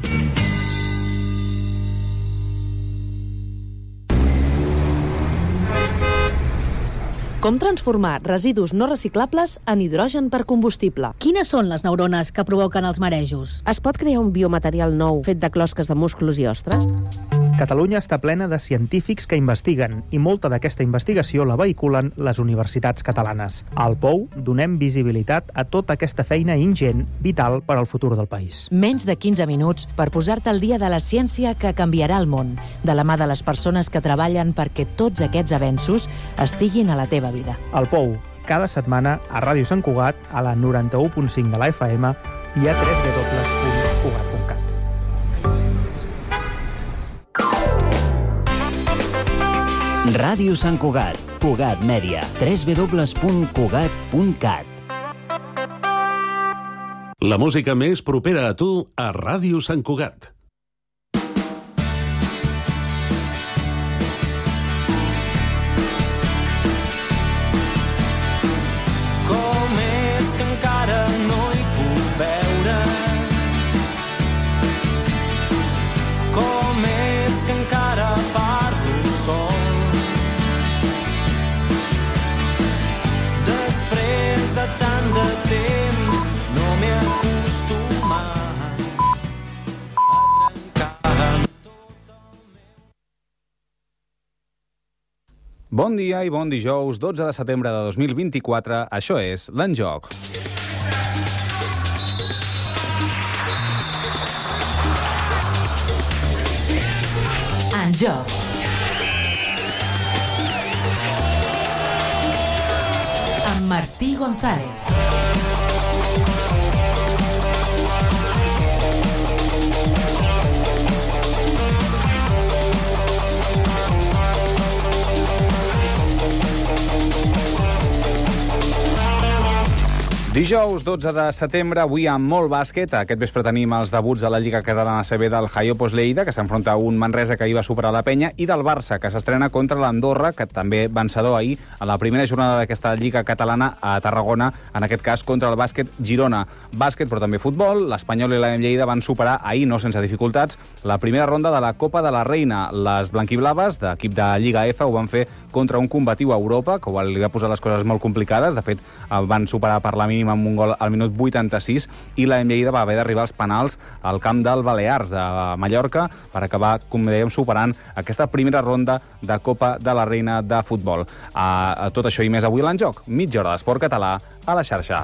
Com transformar residus no reciclables en hidrogen per combustible? Quines són les neurones que provoquen els marejos? Es pot crear un biomaterial nou fet de closques de músculs i ostres? Catalunya està plena de científics que investiguen i molta d'aquesta investigació la vehiculen les universitats catalanes. Al Pou donem visibilitat a tota aquesta feina ingent, vital per al futur del país. Menys de quinze minuts per posar-te al dia de la ciència que canviarà el món, de la mà de les persones que treballen perquè tots aquests avenços estiguin a la teva vida. Al Pou, cada setmana a Ràdio Sant Cugat, a la noranta-u punt cinc de la F M i a w w w punt cugat punt cat. Ràdio Sant Cugat, Cugat Mèdia, w w w punt cugat punt cat. La música més propera a tu a Ràdio Sant Cugat. Com és que encara no hi puc veure Bon dia i bon dijous, dotze de setembre de dos mil vint-i-quatre. Això és l'Enjoc. Enjoc. Amb Martí González. Dijous, dotze de setembre, avui amb molt bàsquet. Aquest vespre tenim els debuts de la Lliga Catalana C B del Jaiopos Lleida, que s'enfronta a un Manresa que ahir va superar la Penya, i del Barça, que s'estrena contra l'Andorra, que també vencedor ahir a la primera jornada d'aquesta Lliga Catalana a Tarragona, en aquest cas contra el bàsquet Girona. Bàsquet, però també futbol. L'Espanyol i la Lleida van superar ahir, no sense dificultats, la primera ronda de la Copa de la Reina. Les blanquiblaves, d'equip de Lliga F, ho van fer contra un combatiu a Europa, que li va posar les coses molt complicades. De fet, van superar per la mínima amb un gol al minut vuitanta-sis, i la Lleida va haver d'arribar als penals al camp del Balears de Mallorca per acabar, com dèiem, superant aquesta primera ronda de Copa de la Reina de futbol. A, a tot això i més avui a l'Enjoc. Mitja hora d'esport català a la xarxa.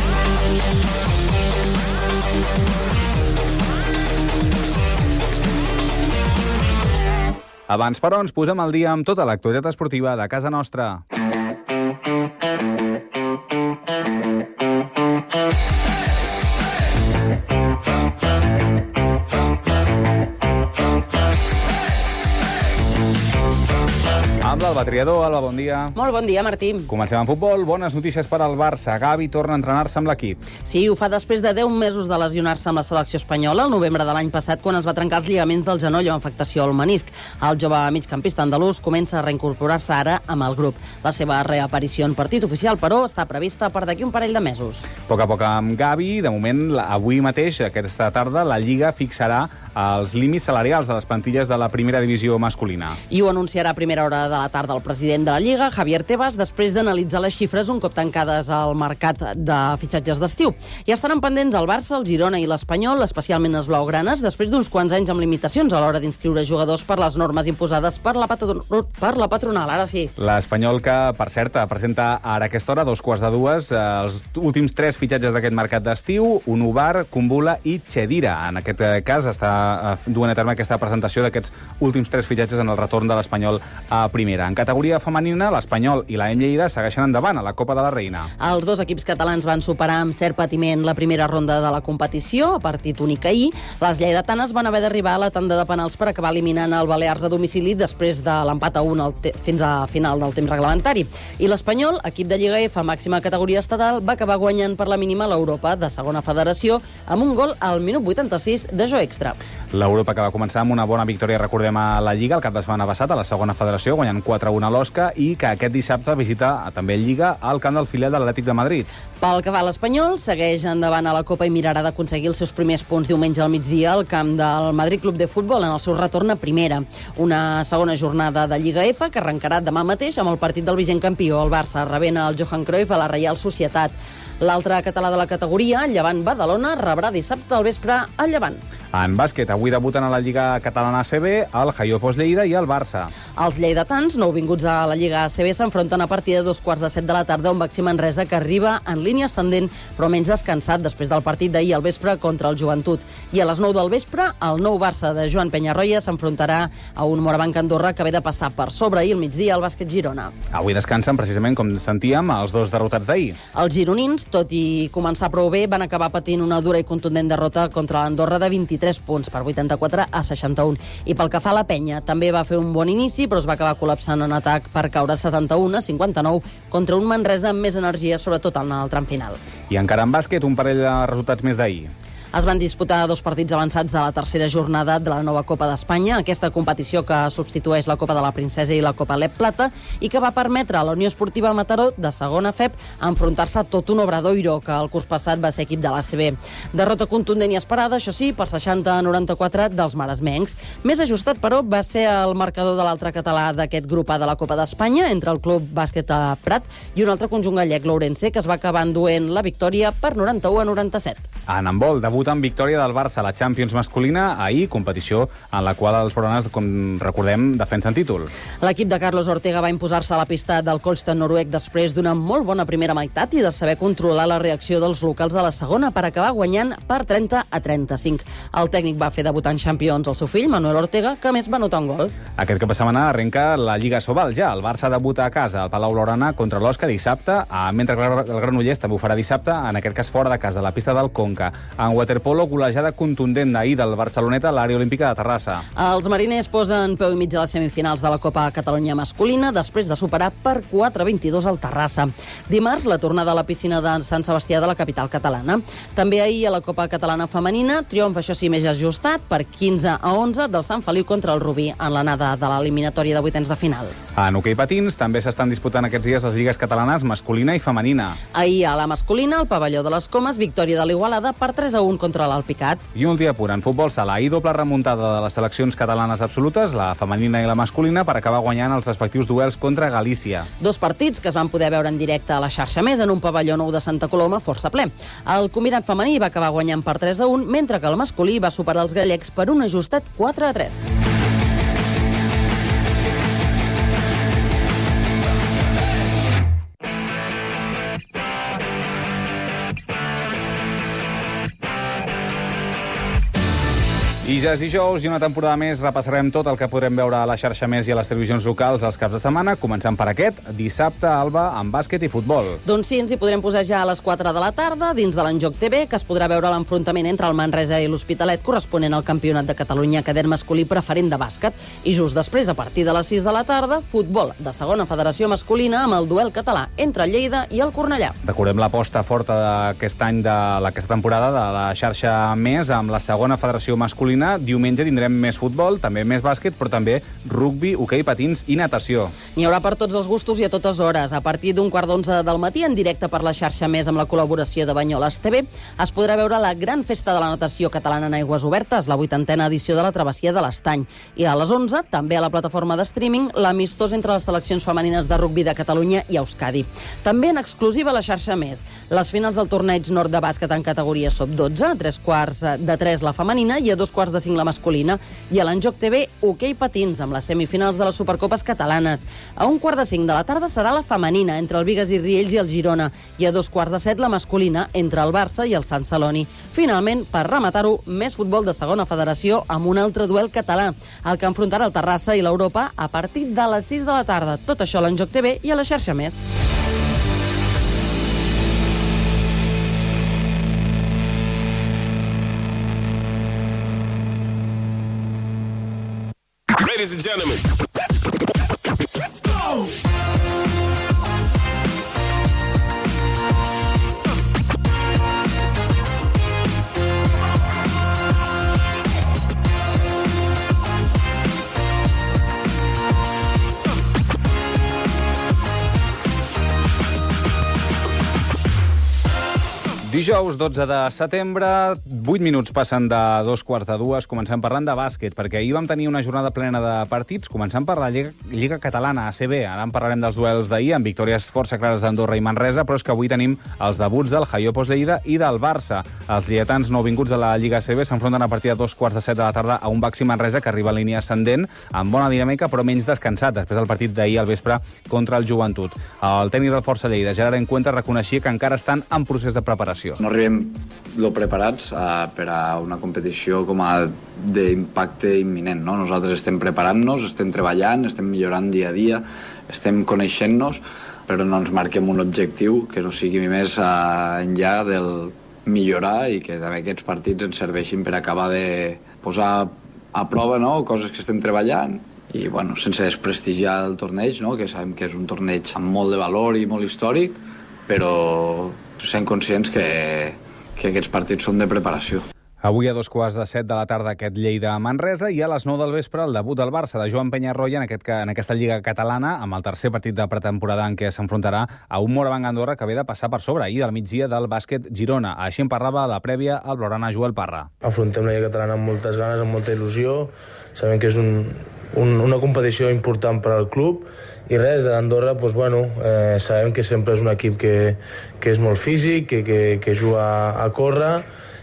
Abans, però, ens posem al dia amb tota l'actualitat esportiva de casa nostra. Amb l'Alba Triador. Alba, bon dia. Molt bon dia, Martí. Comencem amb futbol. Bones notícies per al Barça. Gavi torna a entrenar-se amb l'equip. Sí, ho fa després de deu mesos de lesionar-se amb la selecció espanyola, el novembre de l'any passat, quan es va trencar els lligaments del genoll amb afectació al menisc. El jove migcampista andalús comença a reincorporar-se ara amb el grup. La seva reaparició en partit oficial, però, està prevista per d'aquí un parell de mesos. A poc a poc amb Gavi. De moment, avui mateix, aquesta tarda, la Lliga fixarà els límits salarials de les plantilles de la primera divisió masculina. I ho anunciarà a primera hora de la tarda el president de la Lliga, Javier Tebas, després d'analitzar les xifres un cop tancades al mercat de fitxatges d'estiu. Ja estaran pendents el Barça, el Girona i l'Espanyol, especialment els blaugranes, després d'uns quants anys amb limitacions a l'hora d'inscriure jugadors per les normes imposades per la, patron per la patronal. Ara sí. L'Espanyol, que, per cert, presenta ara a aquesta hora, dos quarts de dues, els últims tres fitxatges d'aquest mercat d'estiu, Unubar, Kumbula i Chedira. En aquest cas està duent a terme aquesta presentació d'aquests últims tres fitxatges en el retorn de l'Espanyol a primera. En categoria femenina, l'Espanyol i la Lleida segueixen endavant a la Copa de la Reina. Els dos equips catalans van superar amb cert patiment la primera ronda de la competició, a partit únic ahir. Les lleidatanes van haver d'arribar a la tanda de penals per acabar eliminant el Balears a domicili després de l'empat a un fins a final del temps reglamentari. I l'Espanyol, equip de Lliga F, màxima categoria estatal, va acabar guanyant per la mínima l'Europa de segona federació amb un gol al minut vuitanta-sis de jo extra. L'Europa, que va començar amb una bona victòria, recordem, a la Lliga el cap de setmana passat a la segona federació, guanyant quatre a un a l'Osca, i que aquest dissabte visita també el Lliga al camp del filial de l'Atlètic de Madrid. Pel que va a l'Espanyol, segueix endavant a la Copa i mirarà d'aconseguir els seus primers punts diumenge al migdia al camp del Madrid Club de Futbol en el seu retorn a primera. Una segona jornada de Lliga F que arrencarà demà mateix amb el partit del vigent campió, el Barça, rebent el Johan Cruyff a la Reial Societat. L'altre català de la categoria, Llevant Badalona, rebrà dissabte al vespre al Llevant. En bàsquet, avui debuten a la Lliga Catalana C B el Jaiopos Lleida i el Barça. Els lleidatans, nouvinguts a la Lliga C B, s'enfronten a partir de dos quarts de set de la tarda, un Baxi Manresa que arriba en línia ascendent, però menys descansat després del partit d'ahir al vespre contra el Joventut. I a les nou del vespre, el nou Barça de Joan Penyarroia s'enfrontarà a un Morabanc Andorra que ve de passar per sobre i al migdia el bàsquet Girona. Avui descansen, precisament, com sentíem, els dos derrotats d'ahir. Els gironins, tot i començar prou bé, van acabar patint una dura i contundent derrota contra l'Andorra de vint-i-tres punts, per vuitanta-quatre a seixanta-un. I pel que fa a la Penya, també va fer un bon inici, però es va acabar col·lapsant en atac per caure setanta-un a cinquanta-nou contra un Manresa amb més energia, sobretot en el tram final. I encara en bàsquet, un parell de resultats més d'ahir. Es van disputar dos partits avançats de la tercera jornada de la nova Copa d'Espanya, aquesta competició que substitueix la Copa de la Princesa i la Copa Lep Plata i que va permetre a la Unió Esportiva Mataró, de segona F E P, enfrontar-se a tot un Obradoiro, que el curs passat va ser equip de l'A C B. Derrota contundent i esperada, això sí, per seixanta a noranta-quatre dels maresmencs. Més ajustat, però, va ser el marcador de l'altre català d'aquest grup A de la Copa d'Espanya, entre el Club Bàsquet a Prat i un altre conjunt gallec, l'Ourense, que es va acabar enduent la victòria per noranta-u a noranta-set. En handbol, d'avui debut en victòria del Barça a la Champions masculina ahir, competició en la qual els blaugranes, com recordem, defensen títol. L'equip de Carlos Ortega va imposar-se a la pista del Kolstad noruec després d'una molt bona primera meitat i de saber controlar la reacció dels locals a la segona per acabar guanyant per trenta a trenta-cinc. El tècnic va fer debutar en Champions el seu fill, Manuel Ortega, que a més va anotar un gol. Aquest cap de setmana arrenca la Lliga Sobal ja. El Barça debuta a casa al Palau Blaugrana contra l'Osca dissabte, mentre que el Granollers també ho farà dissabte, en aquest cas fora de casa, a la pista del Conca. En waterpolo, golejada contundent d'ahir del Barceloneta a l'àrea olímpica de Terrassa. Els mariners posen peu i mig a les semifinals de la Copa Catalunya masculina després de superar per quatre a vint-i-dos al Terrassa. Dimarts, la tornada a la piscina de Sant Sebastià de la capital catalana. També ahir a la Copa Catalana femenina, triomf, això sí, més ajustat, per quinze a onze del Sant Feliu contra el Rubí en l'anada de l'eliminatòria de vuitens de final. En hoquei patins també s'estan disputant aquests dies les lligues catalanes masculina i femenina. Ahir a la masculina, al pavelló de les Comes, victòria de l'Igualada per tres a un contra l'Alpicat. I un últim punt, en futbol sala, ahir doble remuntada de les seleccions catalanes absolutes, la femenina i la masculina, per acabar guanyant els respectius duels contra Galícia. Dos partits que es van poder veure en directe a la xarxa més en un pavelló nou de Santa Coloma força ple. El combinat femení va acabar guanyant per tres a un, mentre que el masculí va superar els gallecs per un ajustat quatre a tres. I ja és dijous i una temporada més repassarem tot el que podrem veure a la xarxa més i a les televisions locals els caps de setmana, començant per aquest, dissabte, Alba, amb bàsquet i futbol. Doncs sí, ens hi podrem posar ja a les quatre de la tarda, dins de l'Enjoc T V, que es podrà veure l'enfrontament entre el Manresa i l'Hospitalet, corresponent al Campionat de Catalunya cadet masculí preferent de bàsquet. I just després, a partir de les sis de la tarda, futbol de segona federació masculina amb el duel català entre el Lleida i el Cornellà. Recordem l'aposta forta d'aquest any, d'aquesta temporada, de la xarxa més, amb la segona federació masculina. Diumenge tindrem més futbol, també més bàsquet, però també rugbi, hoquei patins i natació. N'hi haurà per tots els gustos i a totes hores. A partir d'un quart d'onze del matí, en directe per la xarxa més amb la col·laboració de Banyoles T V, es podrà veure la gran festa de la natació catalana en aigües obertes, la vuitantena edició de la Travessia de l'Estany. I a les onze, també a la plataforma de streaming, l'amistós entre les seleccions femenines de rugbi de Catalunya i Euskadi. També en exclusiva a la xarxa més, les finals del torneig nord de bàsquet en categoria sub dotze, a tres quarts de tres la femenina i a dos quarts de cinc la masculina, i a l'Enjoc T V hoquei patins amb les semifinals de les Supercopes catalanes. A un quart de cinc de la tarda serà la femenina entre el Bigues i Riells i el Girona, i a dos quarts de set la masculina entre el Barça i el Sant Celoni. Finalment, per rematar-ho, més futbol de segona federació amb un altre duel català, el que enfrontarà el Terrassa i l'Europa a partir de les sis de la tarda. Tot això a l'Enjoc T V i a la xarxa més. Ladies and gentlemen, let's go! Dijous dotze de setembre, vuit minuts passen de dos quarts de dues, comencem parlant de bàsquet, perquè ahir vam tenir una jornada plena de partits, començant per la Lliga, Lliga Catalana, A C B. Ara en parlarem dels duels d'ahir, amb victòries força clares d'Andorra i Manresa, però és que avui tenim els debuts del Jaiopos Lleida i del Barça. Els lleidatans nouvinguts de la Lliga A C B s'enfronten a partir de dos quarts de set de la tarda a un Baxi Manresa que arriba a línia ascendent, amb bona dinàmica, però menys descansat, després del partit d'ahir al vespre contra el Joventut. El tècnic del Força Lleida, Gerard Encuentra, reconeixia que encara estan en procés de preparació. No arribem lo preparats uh, per a una competició com a d'impacte imminent, no? Nosaltres estem preparant-nos, estem treballant, estem millorant dia a dia, estem coneixent-nos, però no ens marquem un objectiu que no sigui més uh, enllà del millorar i que també aquests partits ens serveixin per acabar de posar a prova, no?, coses que estem treballant i, bueno, sense desprestigiar el torneig, no?, que sabem que és un torneig amb molt de valor i molt històric, però sent conscients que, que aquests partits són de preparació. Avui a dos quarts de set de la tarda aquest Lleida-Manresa i a les nou del vespre el debut del Barça de Joan Penyarroia en, aquest, en aquesta Lliga Catalana amb el tercer partit de pretemporada en què s'enfrontarà a un Morabanc Andorra que ve de passar per sobre ahir del migdia del bàsquet Girona. Així en parlava a la prèvia el blaugrana Joel Parra. Afrontem la Lliga Catalana amb moltes ganes, amb molta il·lusió. Sabem que és un, un, una competició important per al club i res, de l'Andorra, doncs, bueno, eh, sabem que sempre és un equip que, que és molt físic, que, que, que juga a córrer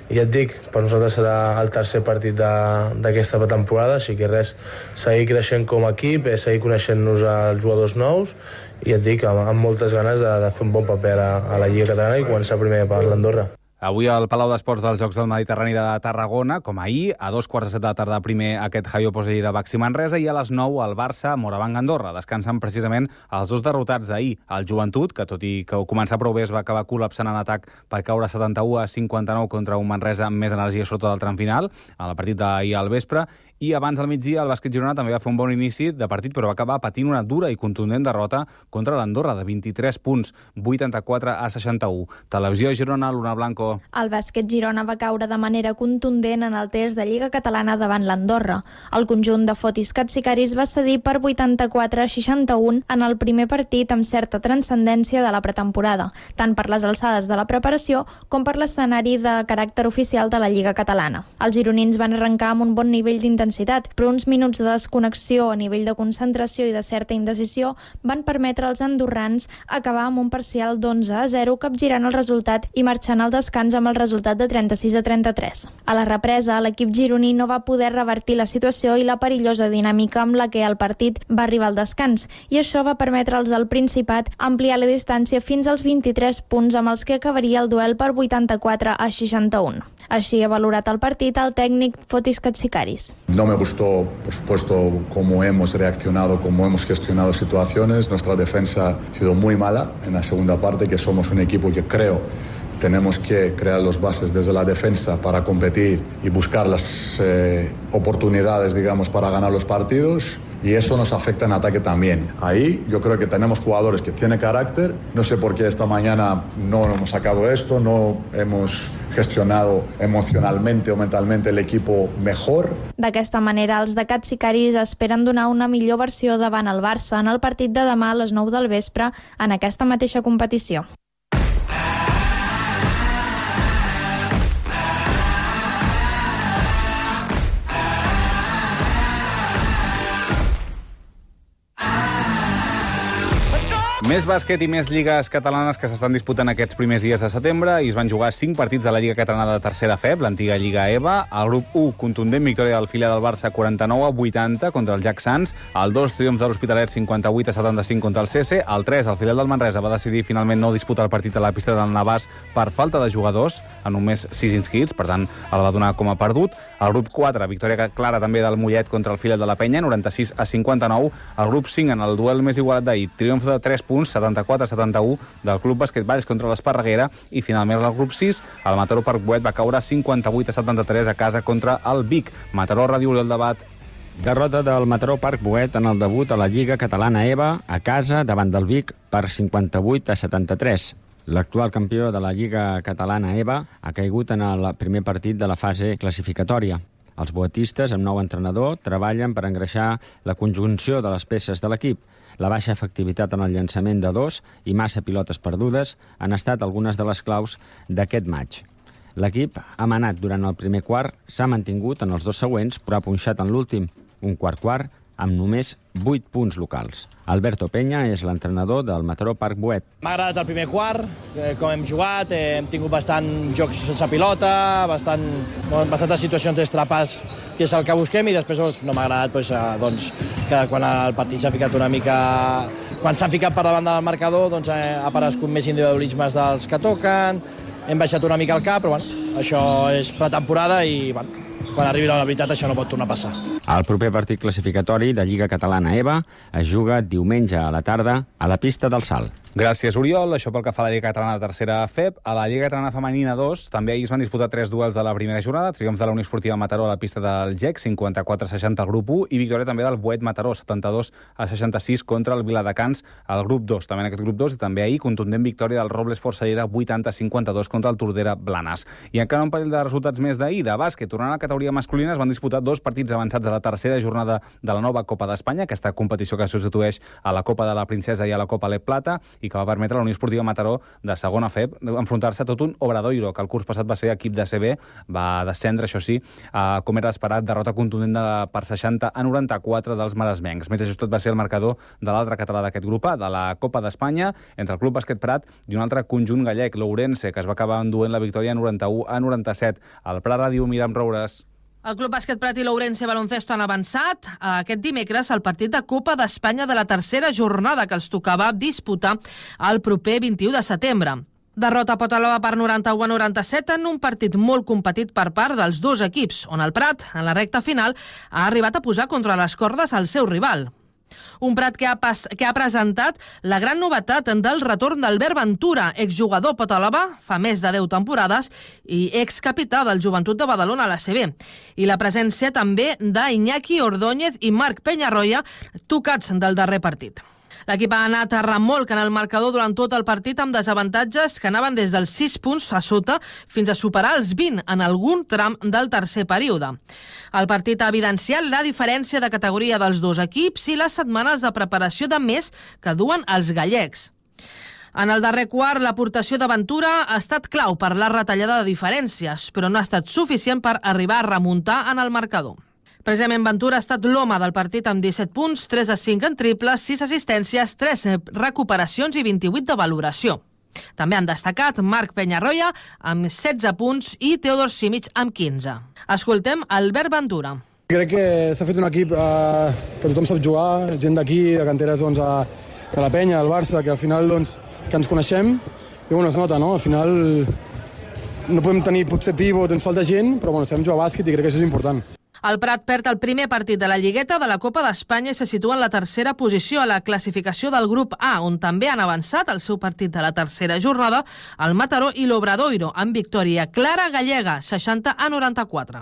i et dic, per nosaltres serà el tercer partit d'aquesta temporada, així que res, seguir creixent com a equip, seguir coneixent-nos als jugadors nous i et dic, amb, amb moltes ganes de, de fer un bon paper a la, a la Lliga Catalana i començar primer per l'Andorra. Avui al Palau d'Esports dels Jocs del Mediterrani de Tarragona, com ahir, a dos quarts de set de la tarda primer aquest Haio Posell de Baxi Manresa i a les nou el Barça Morabanc Andorra. Descansen precisament els dos derrotats d'ahir. El Joventut, que tot i que començar prou bé es va acabar col·lapsant en atac per caure setanta-u a cinquanta-nou contra un Manresa amb més energia sota del tram final, a la partit d'ahir al vespre. I abans al migdia el bàsquet girona també va fer un bon inici de partit, però va acabar patint una dura i contundent derrota contra l'Andorra de vint-i-tres punts, vuitanta-quatre a seixanta-u. Televisió Girona, Luna Blanco. El bàsquet Girona va caure de manera contundent en el test de Lliga Catalana davant l'Andorra. El conjunt de Fotis Katsikaris va cedir per vuitanta-quatre a seixanta-u en el primer partit amb certa transcendència de la pretemporada, tant per les alçades de la preparació com per l'escenari de caràcter oficial de la Lliga Catalana. Els gironins van arrencar amb un bon nivell d'intensitat, però uns minuts de desconnexió a nivell de concentració i de certa indecisió van permetre als andorrans acabar amb un parcial d'onze a zero, capgirant el resultat i marxant al descans amb el resultat de trenta-sis a trenta-tres. A la represa, l'equip gironí no va poder revertir la situació i la perillosa dinàmica amb la que el partit va arribar al descans, i això va permetre'ls al Principat ampliar la distància fins als vint-i-tres punts amb els que acabaria el duel per vuitanta-quatre a seixanta-u. Així ha valorat el partit el tècnic Fotis Katsikaris. No me gustó, por supuesto, cómo hemos reaccionado, cómo hemos gestionado situaciones. Nuestra defensa ha sido muy mala en la segunda parte, que somos un equipo que creo tenemos que crear las bases desde la defensa para competir y buscar las eh, oportunidades, digamos, para ganar los partidos. Y eso nos afecta en ataque también. Ahí yo creo que tenemos jugadores que tienen carácter. No sé por qué esta mañana no hemos sacado esto, no hemos gestionado emocionalmente o mentalmente el equipo mejor. D'aquesta manera, els de Katsikaris esperen donar una millor versió davant el Barça en el partit de demà a les nou del vespre en aquesta mateixa competició. Més bàsquet i més lligues catalanes que s'estan disputant aquests primers dies de setembre i es van jugar cinc partits de la Lliga Catalana de tercera F E B, l'antiga Lliga E V A. El grup u, contundent victòria del filial del Barça quaranta-nou a vuitanta contra el Jack Sants. El dos, triomf de l'Hospitalet cinquanta-vuit a setanta-cinc contra el C S. El tres, el filial del Manresa va decidir finalment no disputar el partit a la pista del Navàs per falta de jugadors, a només sis inscrits, per tant el va donar com a perdut. El grup quatre, victòria clara també del Mollet contra el filial de la Penya, noranta-sis a cinquanta-nou. El grup cinc, en el duel més igualat d'ahir, triomf de tres punts, setanta-quatre a setanta-u del Club Bàsquet Valls contra l'Esparreguera, i finalment el grup sis, el Mataró Parc Boet va caure cinquanta-vuit a setanta-tres a casa contra el Vic. Mataró, Ràdio Oriol, debat. Derrota del Mataró Parc Boet en el debut a la Lliga Catalana E V A a casa davant del Vic per cinquanta-vuit a setanta-tres. L'actual campió de la Lliga Catalana E V A ha caigut en el primer partit de la fase classificatòria. Els boetistes, amb nou entrenador, treballen per engreixar la conjunció de les peces de l'equip. La baixa efectivitat en el llançament de dos i massa pilotes perdudes han estat algunes de les claus d'aquest maig. L'equip ha manat durant el primer quart, s'ha mantingut en els dos següents, però ha punxat en l'últim, un quart-quart, amb només vuit punts locals. Alberto Peña és l'entrenador del Mataró Parc Boet. M'ha agradat el primer quart, eh, com hem jugat, eh, hem tingut bastant jocs sense pilota, bastant, bon, bastantes situacions d'estrapàs, que és el que busquem, i després doncs, no m'ha agradat doncs, eh, doncs, que quan el partit s'ha ficat una mica... Quan s'han ficat per davant del marcador, doncs, eh, ha aparegut més individualismes dels que toquen, hem baixat una mica el cap, però bueno, això és pretemporada i bueno, quan arribi la veritat això no pot tornar a passar. El proper partit classificatori de Lliga Catalana E V A es juga diumenge a la tarda a la pista del Salt. Gràcies, Oriol. Això pel que fa a la Lliga Catalana de tercera F E B. A la Lliga Catalana Femenina dos també ahir es van disputar tres duels de la primera jornada. Triomf de la Unió Esportiva Mataró a la pista del G E C, cinquanta-quatre a seixanta al grup u, i victòria també del Boet Mataró, setanta-dos a seixanta-sis contra el Viladecans al grup dos. També en aquest grup dos, i també ahir, contundent victòria del Robles Forcellera, vuitanta a cinquanta-dos contra el Tordera Blanes. I encara un parell de resultats més d'ahir. De bàsquet, tornant a la categoria masculina, es van disputar dos partits avançats a la tercera jornada de la nova Copa d'Espanya, aquesta competició que substitueix a la Copa de la Princesa i a la Copa Lep Plata, i i que va permetre a la Unió Esportiva Mataró de segona F E P enfrontar-se a tot un Obradoiro, que el curs passat va ser equip de C B, va descendre, això sí, a, com era esperat, derrota contundent de, per seixanta a noranta-quatre dels maresmencs. Més ajustat va ser el marcador de l'altre català d'aquest grup A, de la Copa d'Espanya, entre el Club Bàsquet Prat i un altre conjunt gallec, l'Ourense, que es va acabar enduent la victòria noranta-u a noranta-set. Al Prat Ràdio, Míriam Roures. El Club Bàsquet Prat i l'Ourense Baloncesto han avançat aquest dimecres al partit de Copa d'Espanya de la tercera jornada que els tocava disputar el proper vint-i-u de setembre. Derrota a Potalova per noranta-u a noranta-set en un partit molt competit per part dels dos equips, on el Prat, en la recta final, ha arribat a posar contra les cordes al seu rival. Un Prat que ha, pas, que ha presentat la gran novetat del retorn d'Albert Ventura, exjugador Potalova fa més de deu temporades i excapità del Joventut de Badalona a la C B. I la presència també d'Iñaki Ordóñez i Marc Peñarroya, tocats del darrer partit. L'equip ha anat a remolc en el marcador durant tot el partit amb desavantatges que anaven des dels sis punts a sota fins a superar els vint en algun tram del tercer període. El partit ha evidenciat la diferència de categoria dels dos equips i les setmanes de preparació de més que duen els gallecs. En el darrer quart, l'aportació d'Aventura ha estat clau per la retallada de diferències, però no ha estat suficient per arribar a remuntar en el marcador. Precisament Ventura ha estat l'home del partit amb disset punts, tres de cinc en triples, sis assistències, tres recuperacions i vint-i-vuit de valoració. També han destacat Marc Peñarroya amb setze punts i Teodor Simic amb quinze. Escoltem Albert Ventura. Crec que s'ha fet un equip eh, que tothom sap jugar, gent d'aquí, de canteres doncs, a, de la Penya, del Barça, que al final doncs, que ens coneixem i bueno, es nota, no? Al final no podem tenir potser pivot, ens falta gent, però bueno, sabem jugar a bàsquet i crec que això és important. El Prat perd el primer partit de la Lligueta de la Copa d'Espanya i se situa en la tercera posició a la classificació del grup A, on també han avançat el seu partit de la tercera jornada el Mataró i l'Obradoiro, amb victòria clara gallega, seixanta a noranta-quatre.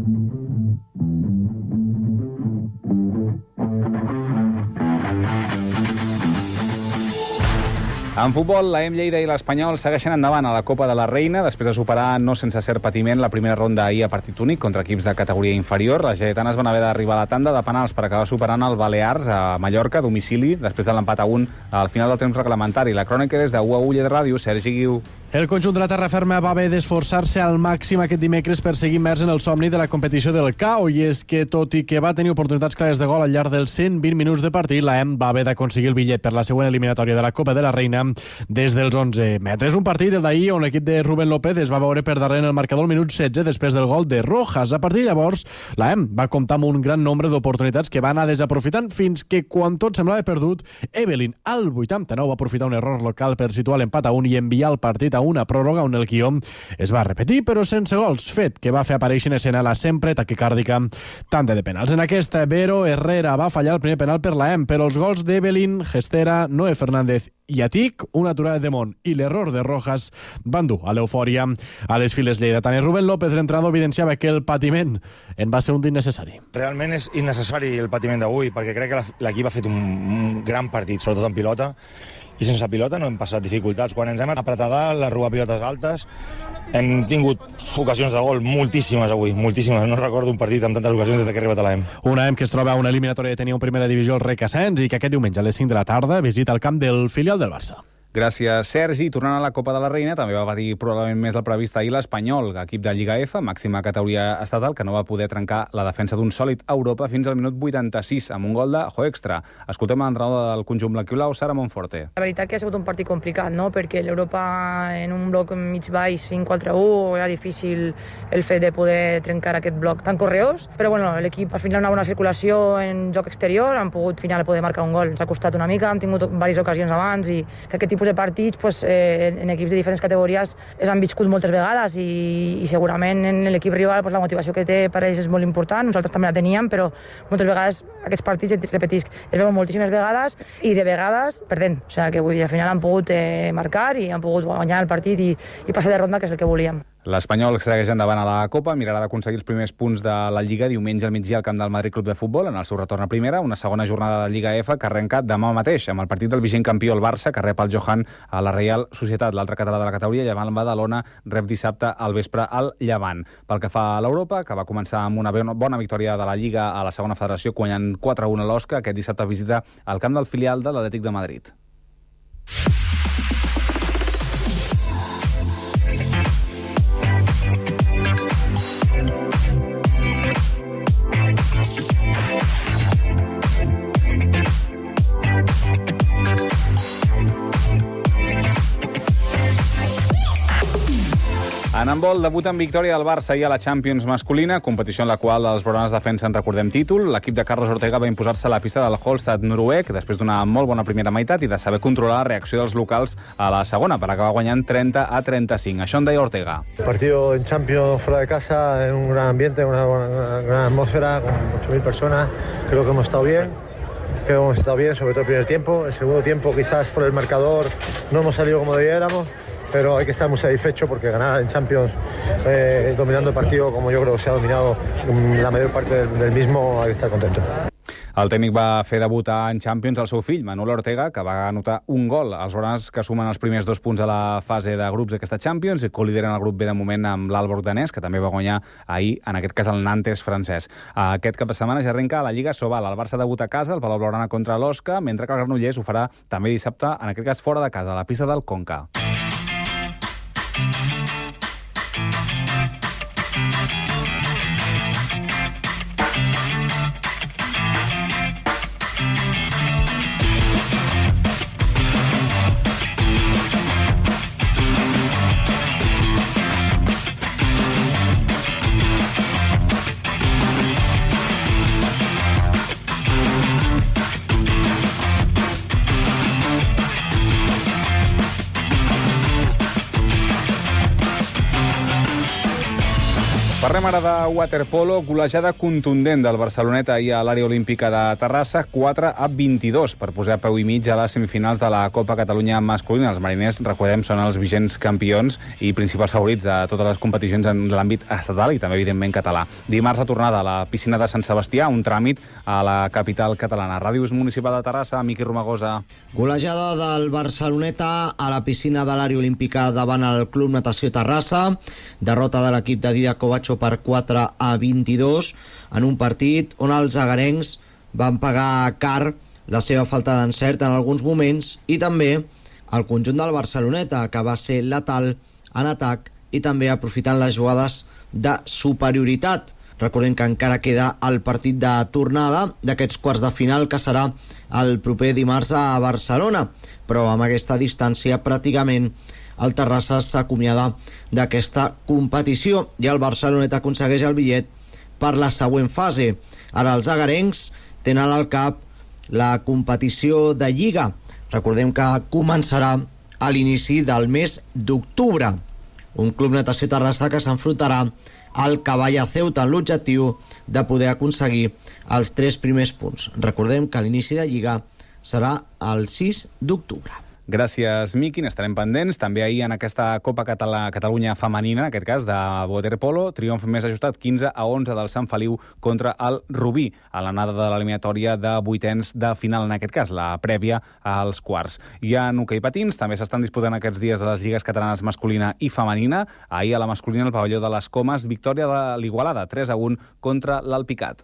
En futbol, la M Lleida i l'Espanyol segueixen endavant a la Copa de la Reina després de superar, no sense cert patiment, la primera ronda ahir a partit únic contra equips de categoria inferior. Les lleidatanes van haver d'arribar a la tanda de penals per acabar superant el Balears a Mallorca, a domicili, després de l'empat a un al final del temps reglamentari. La crònica des de u a u Lleida Ràdio, Sergi Guiu. El conjunt de la terra ferma va haver d'esforçar-se al màxim aquest dimecres per seguir immers en el somni de la competició del C A O, i és que, tot i que va tenir oportunitats clares de gol al llarg dels cent vint minuts de partit, la E M va haver d'aconseguir el bitllet per la següent eliminatòria de la Copa de la Reina des dels onze metres. Un partit, el d'ahir, on l'equip de Rubén López es va veure per darrere en el marcador al minut setze després del gol de Rojas. A partir de llavors, la E M va comptar amb un gran nombre d'oportunitats que va anar desaprofitant fins que, quan tot semblava perdut, Evelyn, al vuitanta-nou, va aprofitar un error local per situar l'empat a un i enviar el partit a una pròrroga on el guió es va repetir, però sense gols, fet que va fer aparèixer en escena la sempre taquicàrdica tanda de penals. En aquesta, Vero Herrera va fallar el primer penal per la E M, però els gols d'Evelyn, Gestera, Noé Fernández i Atic, una aturada de Mont i l'error de Rojas van dur a l'eufòria a les files lleidatanes. Rubén López, l'entrenador, evidenciava que el patiment en va ser un innecessari. Realment és innecessari el patiment d'avui, perquè crec que l'equip ha fet un, un gran partit, sobretot en pilota, i sense pilota no hem passat dificultats. Quan ens hem apretat a dalt, a robar pilotes altes, hem tingut ocasions de gol moltíssimes avui, moltíssimes. No recordo un partit amb tantes ocasions des que he arribat a l'A E M. Una E M que es troba a una eliminatòria de tenir un primera divisió al Requesens i que aquest diumenge a les cinc de la tarda visita el camp del filial del Barça. Gràcies, Sergi. Tornant a la Copa de la Reina, també va patir probablement més del previst ahir l'Espanyol, equip de Lliga F, màxima categoria estatal, que no va poder trencar la defensa d'un sòlid Europa fins al minut vuitanta-sis, amb un gol de Joextra. Escoltem l'entrenador del conjunt blanquiblau, Sara Monforte. La veritat que ha sigut un partit complicat, no? Perquè l'Europa en un bloc mig baix cinc quatre u era difícil el fet de poder trencar aquest bloc tan correós, però bueno, l'equip al final una bona circulació en joc exterior, han pogut al final poder marcar un gol. Ens ha costat una mica, hem tingut diverses ocasions abans i que aquest tipus de partits pues, eh, en equips de diferents categories es han viscut moltes vegades i, i segurament en l'equip rival pues, la motivació que té per ells és molt important, nosaltres també la teníem, però moltes vegades aquests partits, et repetisc, es veuen moltíssimes vegades i de vegades perdent, o sigui que vull dir, al final han pogut eh, marcar i han pogut guanyar el partit i, i passar de ronda, que és el que volíem. L'Espanyol segueix endavant a la Copa, mirarà d'aconseguir els primers punts de la Lliga diumenge al migdia al camp del Madrid Club de Futbol en el seu retorn a primera, una segona jornada de Lliga F que arrenca demà mateix amb el partit del vigent campió el Barça, que rep el Johan a la Reial Societat, l'altre català de la categoria. Llevant el Badalona rep dissabte al vespre al Llevant. Pel que fa a l'Europa, que va començar amb una bona victòria de la Lliga a la segona federació, guanyant quatre a un a l'Osca, aquest dissabte visita el camp del filial de l'Atlètic de Madrid. En handbol, debut en victòria del Barça ahir a la Champions masculina, competició en la qual els blaugranes defensen, recordem, títol. L'equip de Carlos Ortega va imposar-se a la pista del Holstad noruec després d'una molt bona primera meitat i de saber controlar la reacció dels locals a la segona, per acabar guanyant trenta a trenta-cinc. Això en deia Ortega. Partido en Champions fuera de casa, en un gran ambiente, una, una gran atmósfera, con ocho mil personas. Creo que hemos estado bien. Creo que hemos estado bien, sobre todo el primer tiempo. El segundo tiempo, quizás por el marcador, no hemos salido como debiéramos, pero hay que estar muy satisfecho porque ganar en Champions eh, dominando el partido como yo creo que se ha dominado la mayor parte del, del mismo, hay que estar contento. El tècnic va fer debutar en Champions el seu fill, Manuel Ortega, que va anotar un gol. Els blaugranes que sumen els primers dos punts a la fase de grups d'aquesta Champions i co-lideren el grup B de moment amb l'Aalborg danès, que també va guanyar ahir, en aquest cas, el Nantes francès. Aquest cap de setmana ja arrenca la Lliga Sobal. El Barça debuta a casa, el Palau Blaugrana contra l'Osca, mentre que el Granollers ho farà també dissabte, en aquest cas fora de casa, a la pista del Conca. Parlem ara de waterpolo, golejada contundent del Barceloneta ahir a l'àrea olímpica de Terrassa, quatre a vint-i-dos, per posar peu i mig a les semifinals de la Copa Catalunya masculina. Els mariners, recordem, són els vigents campions i principals favorits de totes les competicions en l'àmbit estatal i també, evidentment, català. Dimarts, la tornada a la piscina de Sant Sebastià, un tràmit a la capital catalana. Ràdios Municipal de Terrassa, Miqui Romagosa. Golejada del Barceloneta a la piscina de l'àrea olímpica davant el Club Natació Terrassa. Derrota de l'equip de Didac Covacho per quatre a vint-i-dos en un partit on els agarencs van pagar car la seva falta d'encert en alguns moments i també el conjunt del Barceloneta, que va ser letal en atac i també aprofitant les jugades de superioritat. Recordem que encara queda el partit de tornada d'aquests quarts de final, que serà el proper dimarts a Barcelona, però amb aquesta distància pràcticament el Terrassa s'acomiada d'aquesta competició i el Barceloneta aconsegueix el bitllet per la següent fase. Ara els agarencs tenen al cap la competició de Lliga. Recordem que començarà a l'inici del mes d'octubre. Un Club Natació Terrassa que s'enfrontarà al Cavall Ceuta en l'objectiu de poder aconseguir els tres primers punts. Recordem que l'inici de Lliga serà el sis d'octubre. Gràcies, Miqui. N'estarem pendents. També ahir en aquesta Copa Catala, Catalunya femenina, en aquest cas, de waterpolo, triomf més ajustat, quinze a onze del Sant Feliu contra el Rubí, a l'anada de l'eliminatòria de vuitens de final, en aquest cas, la prèvia als quarts. I en hoquei patins també s'estan disputant aquests dies a les lligues catalanes masculina i femenina. Ahir a la masculina, el pavelló de les Comes, victòria de l'Igualada, tres a un contra l'Alpicat.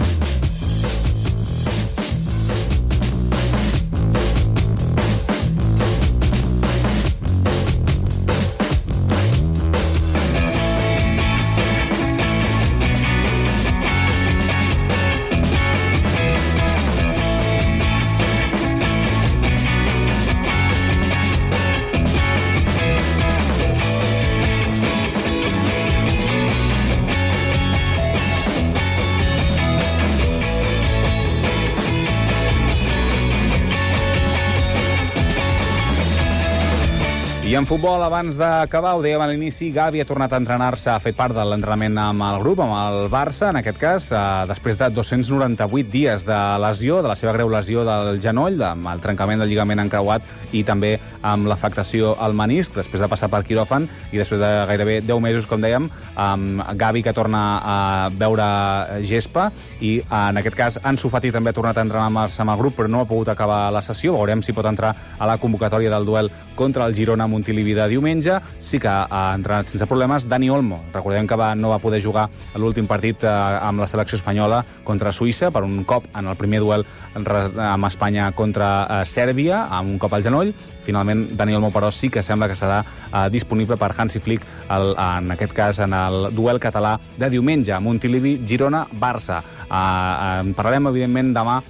I en futbol, abans d'acabar, ho dèiem a l'inici, Gavi ha tornat a entrenar-se, ha fet part de l'entrenament amb el grup, amb el Barça, en aquest cas, eh, després de dos-cents noranta-vuit dies de lesió, de la seva greu lesió del genoll, amb el trencament del lligament encreuat i també amb l'afectació al menisc, després de passar per quiròfan i després de gairebé deu mesos, com dèiem, amb Gavi que torna a veure gespa i, en aquest cas, Ansu Fati també ha tornat a entrenar-se amb el grup, però no ha pogut acabar la sessió. Veurem si pot entrar a la convocatòria del duel contra el Girona Montilivi de diumenge. Sí que ha entrenat sense problemes Dani Olmo. Recordem que va, no va poder jugar l'últim partit eh, amb la selecció espanyola contra Suïssa per un cop en el primer duel amb Espanya contra eh, Sèrbia, amb un cop al genoll. Finalment, Dani Olmo, però, sí que sembla que serà eh, disponible per Hansi Flick, el, en aquest cas, en el duel català de diumenge, Montilivi, Girona, Barça. Eh, en parlarem, evidentment, demà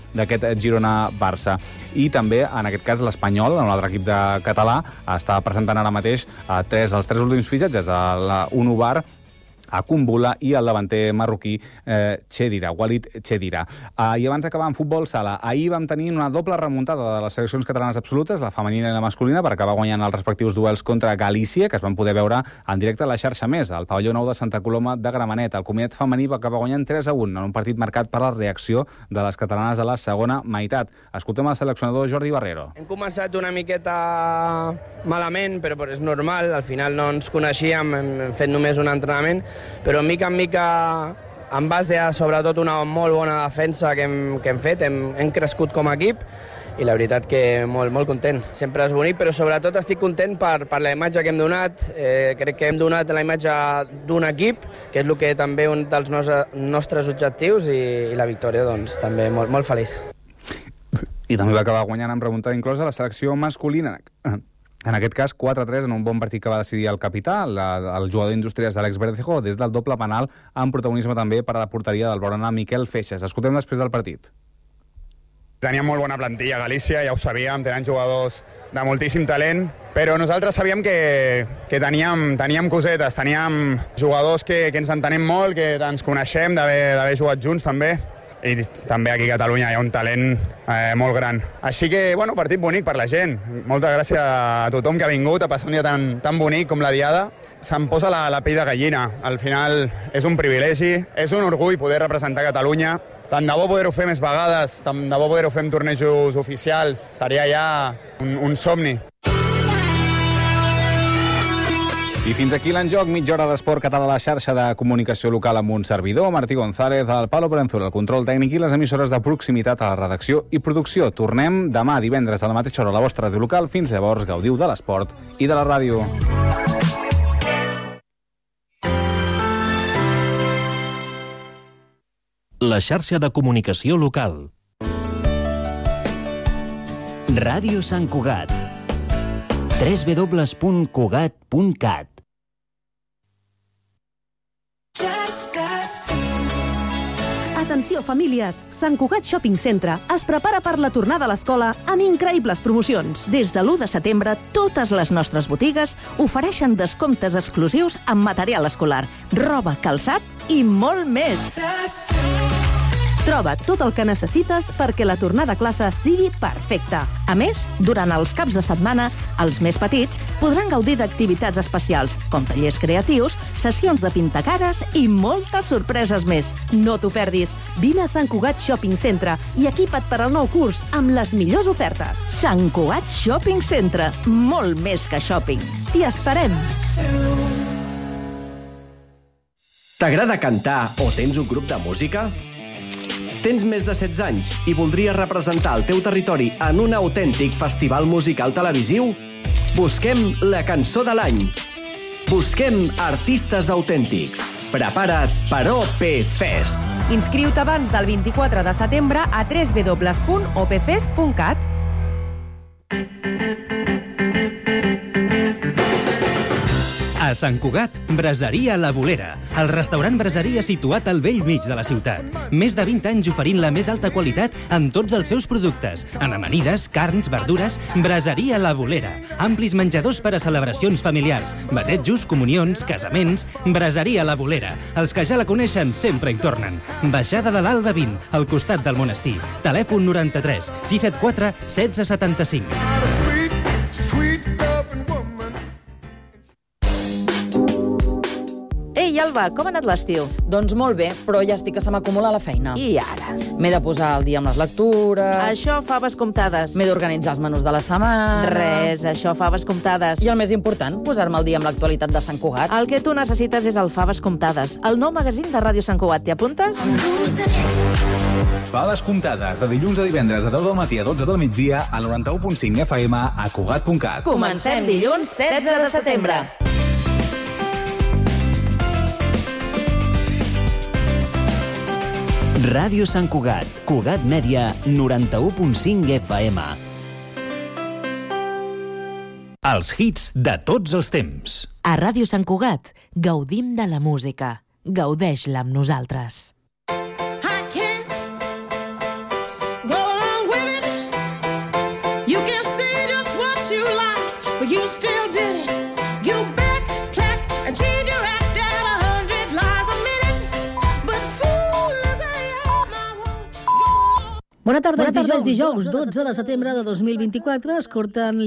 d'aquest Girona-Barça. I també, en aquest cas, l'Espanyol, un altre equip de català, està presentant ara mateix a tres, els tres últims fitxatges, a un Ubar, a Kumbula i el davanter marroquí eh, Chedira, Walid Chedira. Ah, I abans d'acabar en futbol sala, ahir vam tenir una doble remuntada de les seleccions catalanes absolutes, la femenina i la masculina, per acabar guanyant els respectius duels contra Galícia, que es van poder veure en directe a la xarxa Més, al pavelló nou de Santa Coloma de Gramenet. El comiat femení va acabar guanyant tres a un en un partit marcat per la reacció de les catalanes a la segona meitat. Escoltem el seleccionador Jordi Barrero. Hem començat una miqueta malament, però és normal, al final no ens coneixíem, hem fet només un entrenament, però mica en mica, en base a sobretot una molt bona defensa que hem, que hem fet, hem, hem crescut com a equip i la veritat que molt, molt content. Sempre és bonic, però sobretot estic content per, per la imatge que hem donat. Eh, crec que hem donat la imatge d'un equip, que és el que també un dels nostres, nostres objectius, i, i la victòria, doncs, també molt, molt feliç. I també va acabar guanyant amb remuntada inclosa la selecció masculina. En aquest cas, quatre a tres en un bon partit que va decidir el capità, la, el jugador d'Indústries Àlex Verdejo, des del doble penal, amb protagonisme també per a la porteria del Blaugrana Miquel Feixes. Escoltem després del partit. Teníem molt bona plantilla a Galícia, ja ho sabíem, tenen jugadors de moltíssim talent, però nosaltres sabíem que, que teníem, teníem cosetes, teníem jugadors que, que ens entenem molt, que ens coneixem d'haver jugat junts també, i també aquí a Catalunya hi ha un talent eh, molt gran. Així que, bueno, partit bonic per la gent. Moltes gràcies a tothom que ha vingut a passar un dia tan, tan bonic com la Diada. Se'm posa la, la pell de gallina. Al final és un privilegi, és un orgull poder representar Catalunya. Tant de bo poder-ho fer més vegades, tant de bo poder-ho fer en tornejos oficials. Seria ja un, un somni. I fins aquí l'enjoc, mitja hora d'esport català a la xarxa de comunicació local amb un servidor, Martí González, el Pablo Brenzul, el control tècnic i les emissores de proximitat a la redacció i producció. Tornem demà divendres a la mateixa hora a la vostra ràdio local. Fins llavors, gaudiu de l'esport i de la ràdio. La xarxa de comunicació local. Ràdio Sant Cugat. w w w punt cugat punt cat. Atenció, famílies! Sant Cugat Shopping Centre es prepara per la tornada a l'escola amb increïbles promocions. Des de l'u de setembre, totes les nostres botigues ofereixen descomptes exclusius en material escolar, roba, calçat i molt més. Troba tot el que necessites perquè la tornada a classe sigui perfecta. A més, durant els caps de setmana, els més petits podran gaudir d'activitats especials, com tallers creatius, sessions de pintacares i moltes sorpreses més. No t'ho perdis. Vine a Sant Cugat Shopping Centre i equipa't per al nou curs amb les millors ofertes. Sant Cugat Shopping Centre. Molt més que shopping. T'hi esperem. T'agrada cantar o tens un grup de música? Tens més de setze anys i voldries representar el teu territori en un autèntic festival musical televisiu? Busquem la cançó de l'any. Busquem artistes autèntics. Prepara't per O P Fest. Inscriu-te abans del vint-i-quatre de setembre a w w w punt o p fest punt cat. A Sant Cugat, Braseria La Bolera, el restaurant braseria situat al vell mig de la ciutat. Més de vint anys oferint la més alta qualitat en tots els seus productes. En amanides, carns, verdures, Braseria La Bolera. Amplis menjadors per a celebracions familiars, batejos, comunions, casaments. Braseria La Bolera. Els que ja la coneixen sempre hi tornen. Baixada de l'Alba vint, al costat del monestir. Telèfon noranta-tres sis set quatre setze setanta-cinc. Ei, Alba, com ha anat l'estiu? Doncs molt bé, però ja estic que se m'acumula la feina. I ara? M'he de posar al dia amb les lectures... Això, faves comptades. M'he d'organitzar els menús de la setmana... Res, això, faves comptades. I el més important, posar-me al dia amb l'actualitat de Sant Cugat. El que tu necessites és el Faves Comptades, el nou magazín de Ràdio Sant Cugat. T'hi apuntes? Faves Comptades, de dilluns a divendres de deu del matí a dotze del migdia a noranta-u punt cinc F M a cugat punt cat. Comencem dilluns setze de setembre. Ràdio Sant Cugat, Cugat Mèdia, noranta-u punt cinc F M. Els hits de tots els temps. A Ràdio Sant Cugat gaudim de la música. Gaudeix-la amb nosaltres. I can't go tarda, Bona tarda, és dijous, dotze de setembre de dos mil vint-i-quatre. Escolten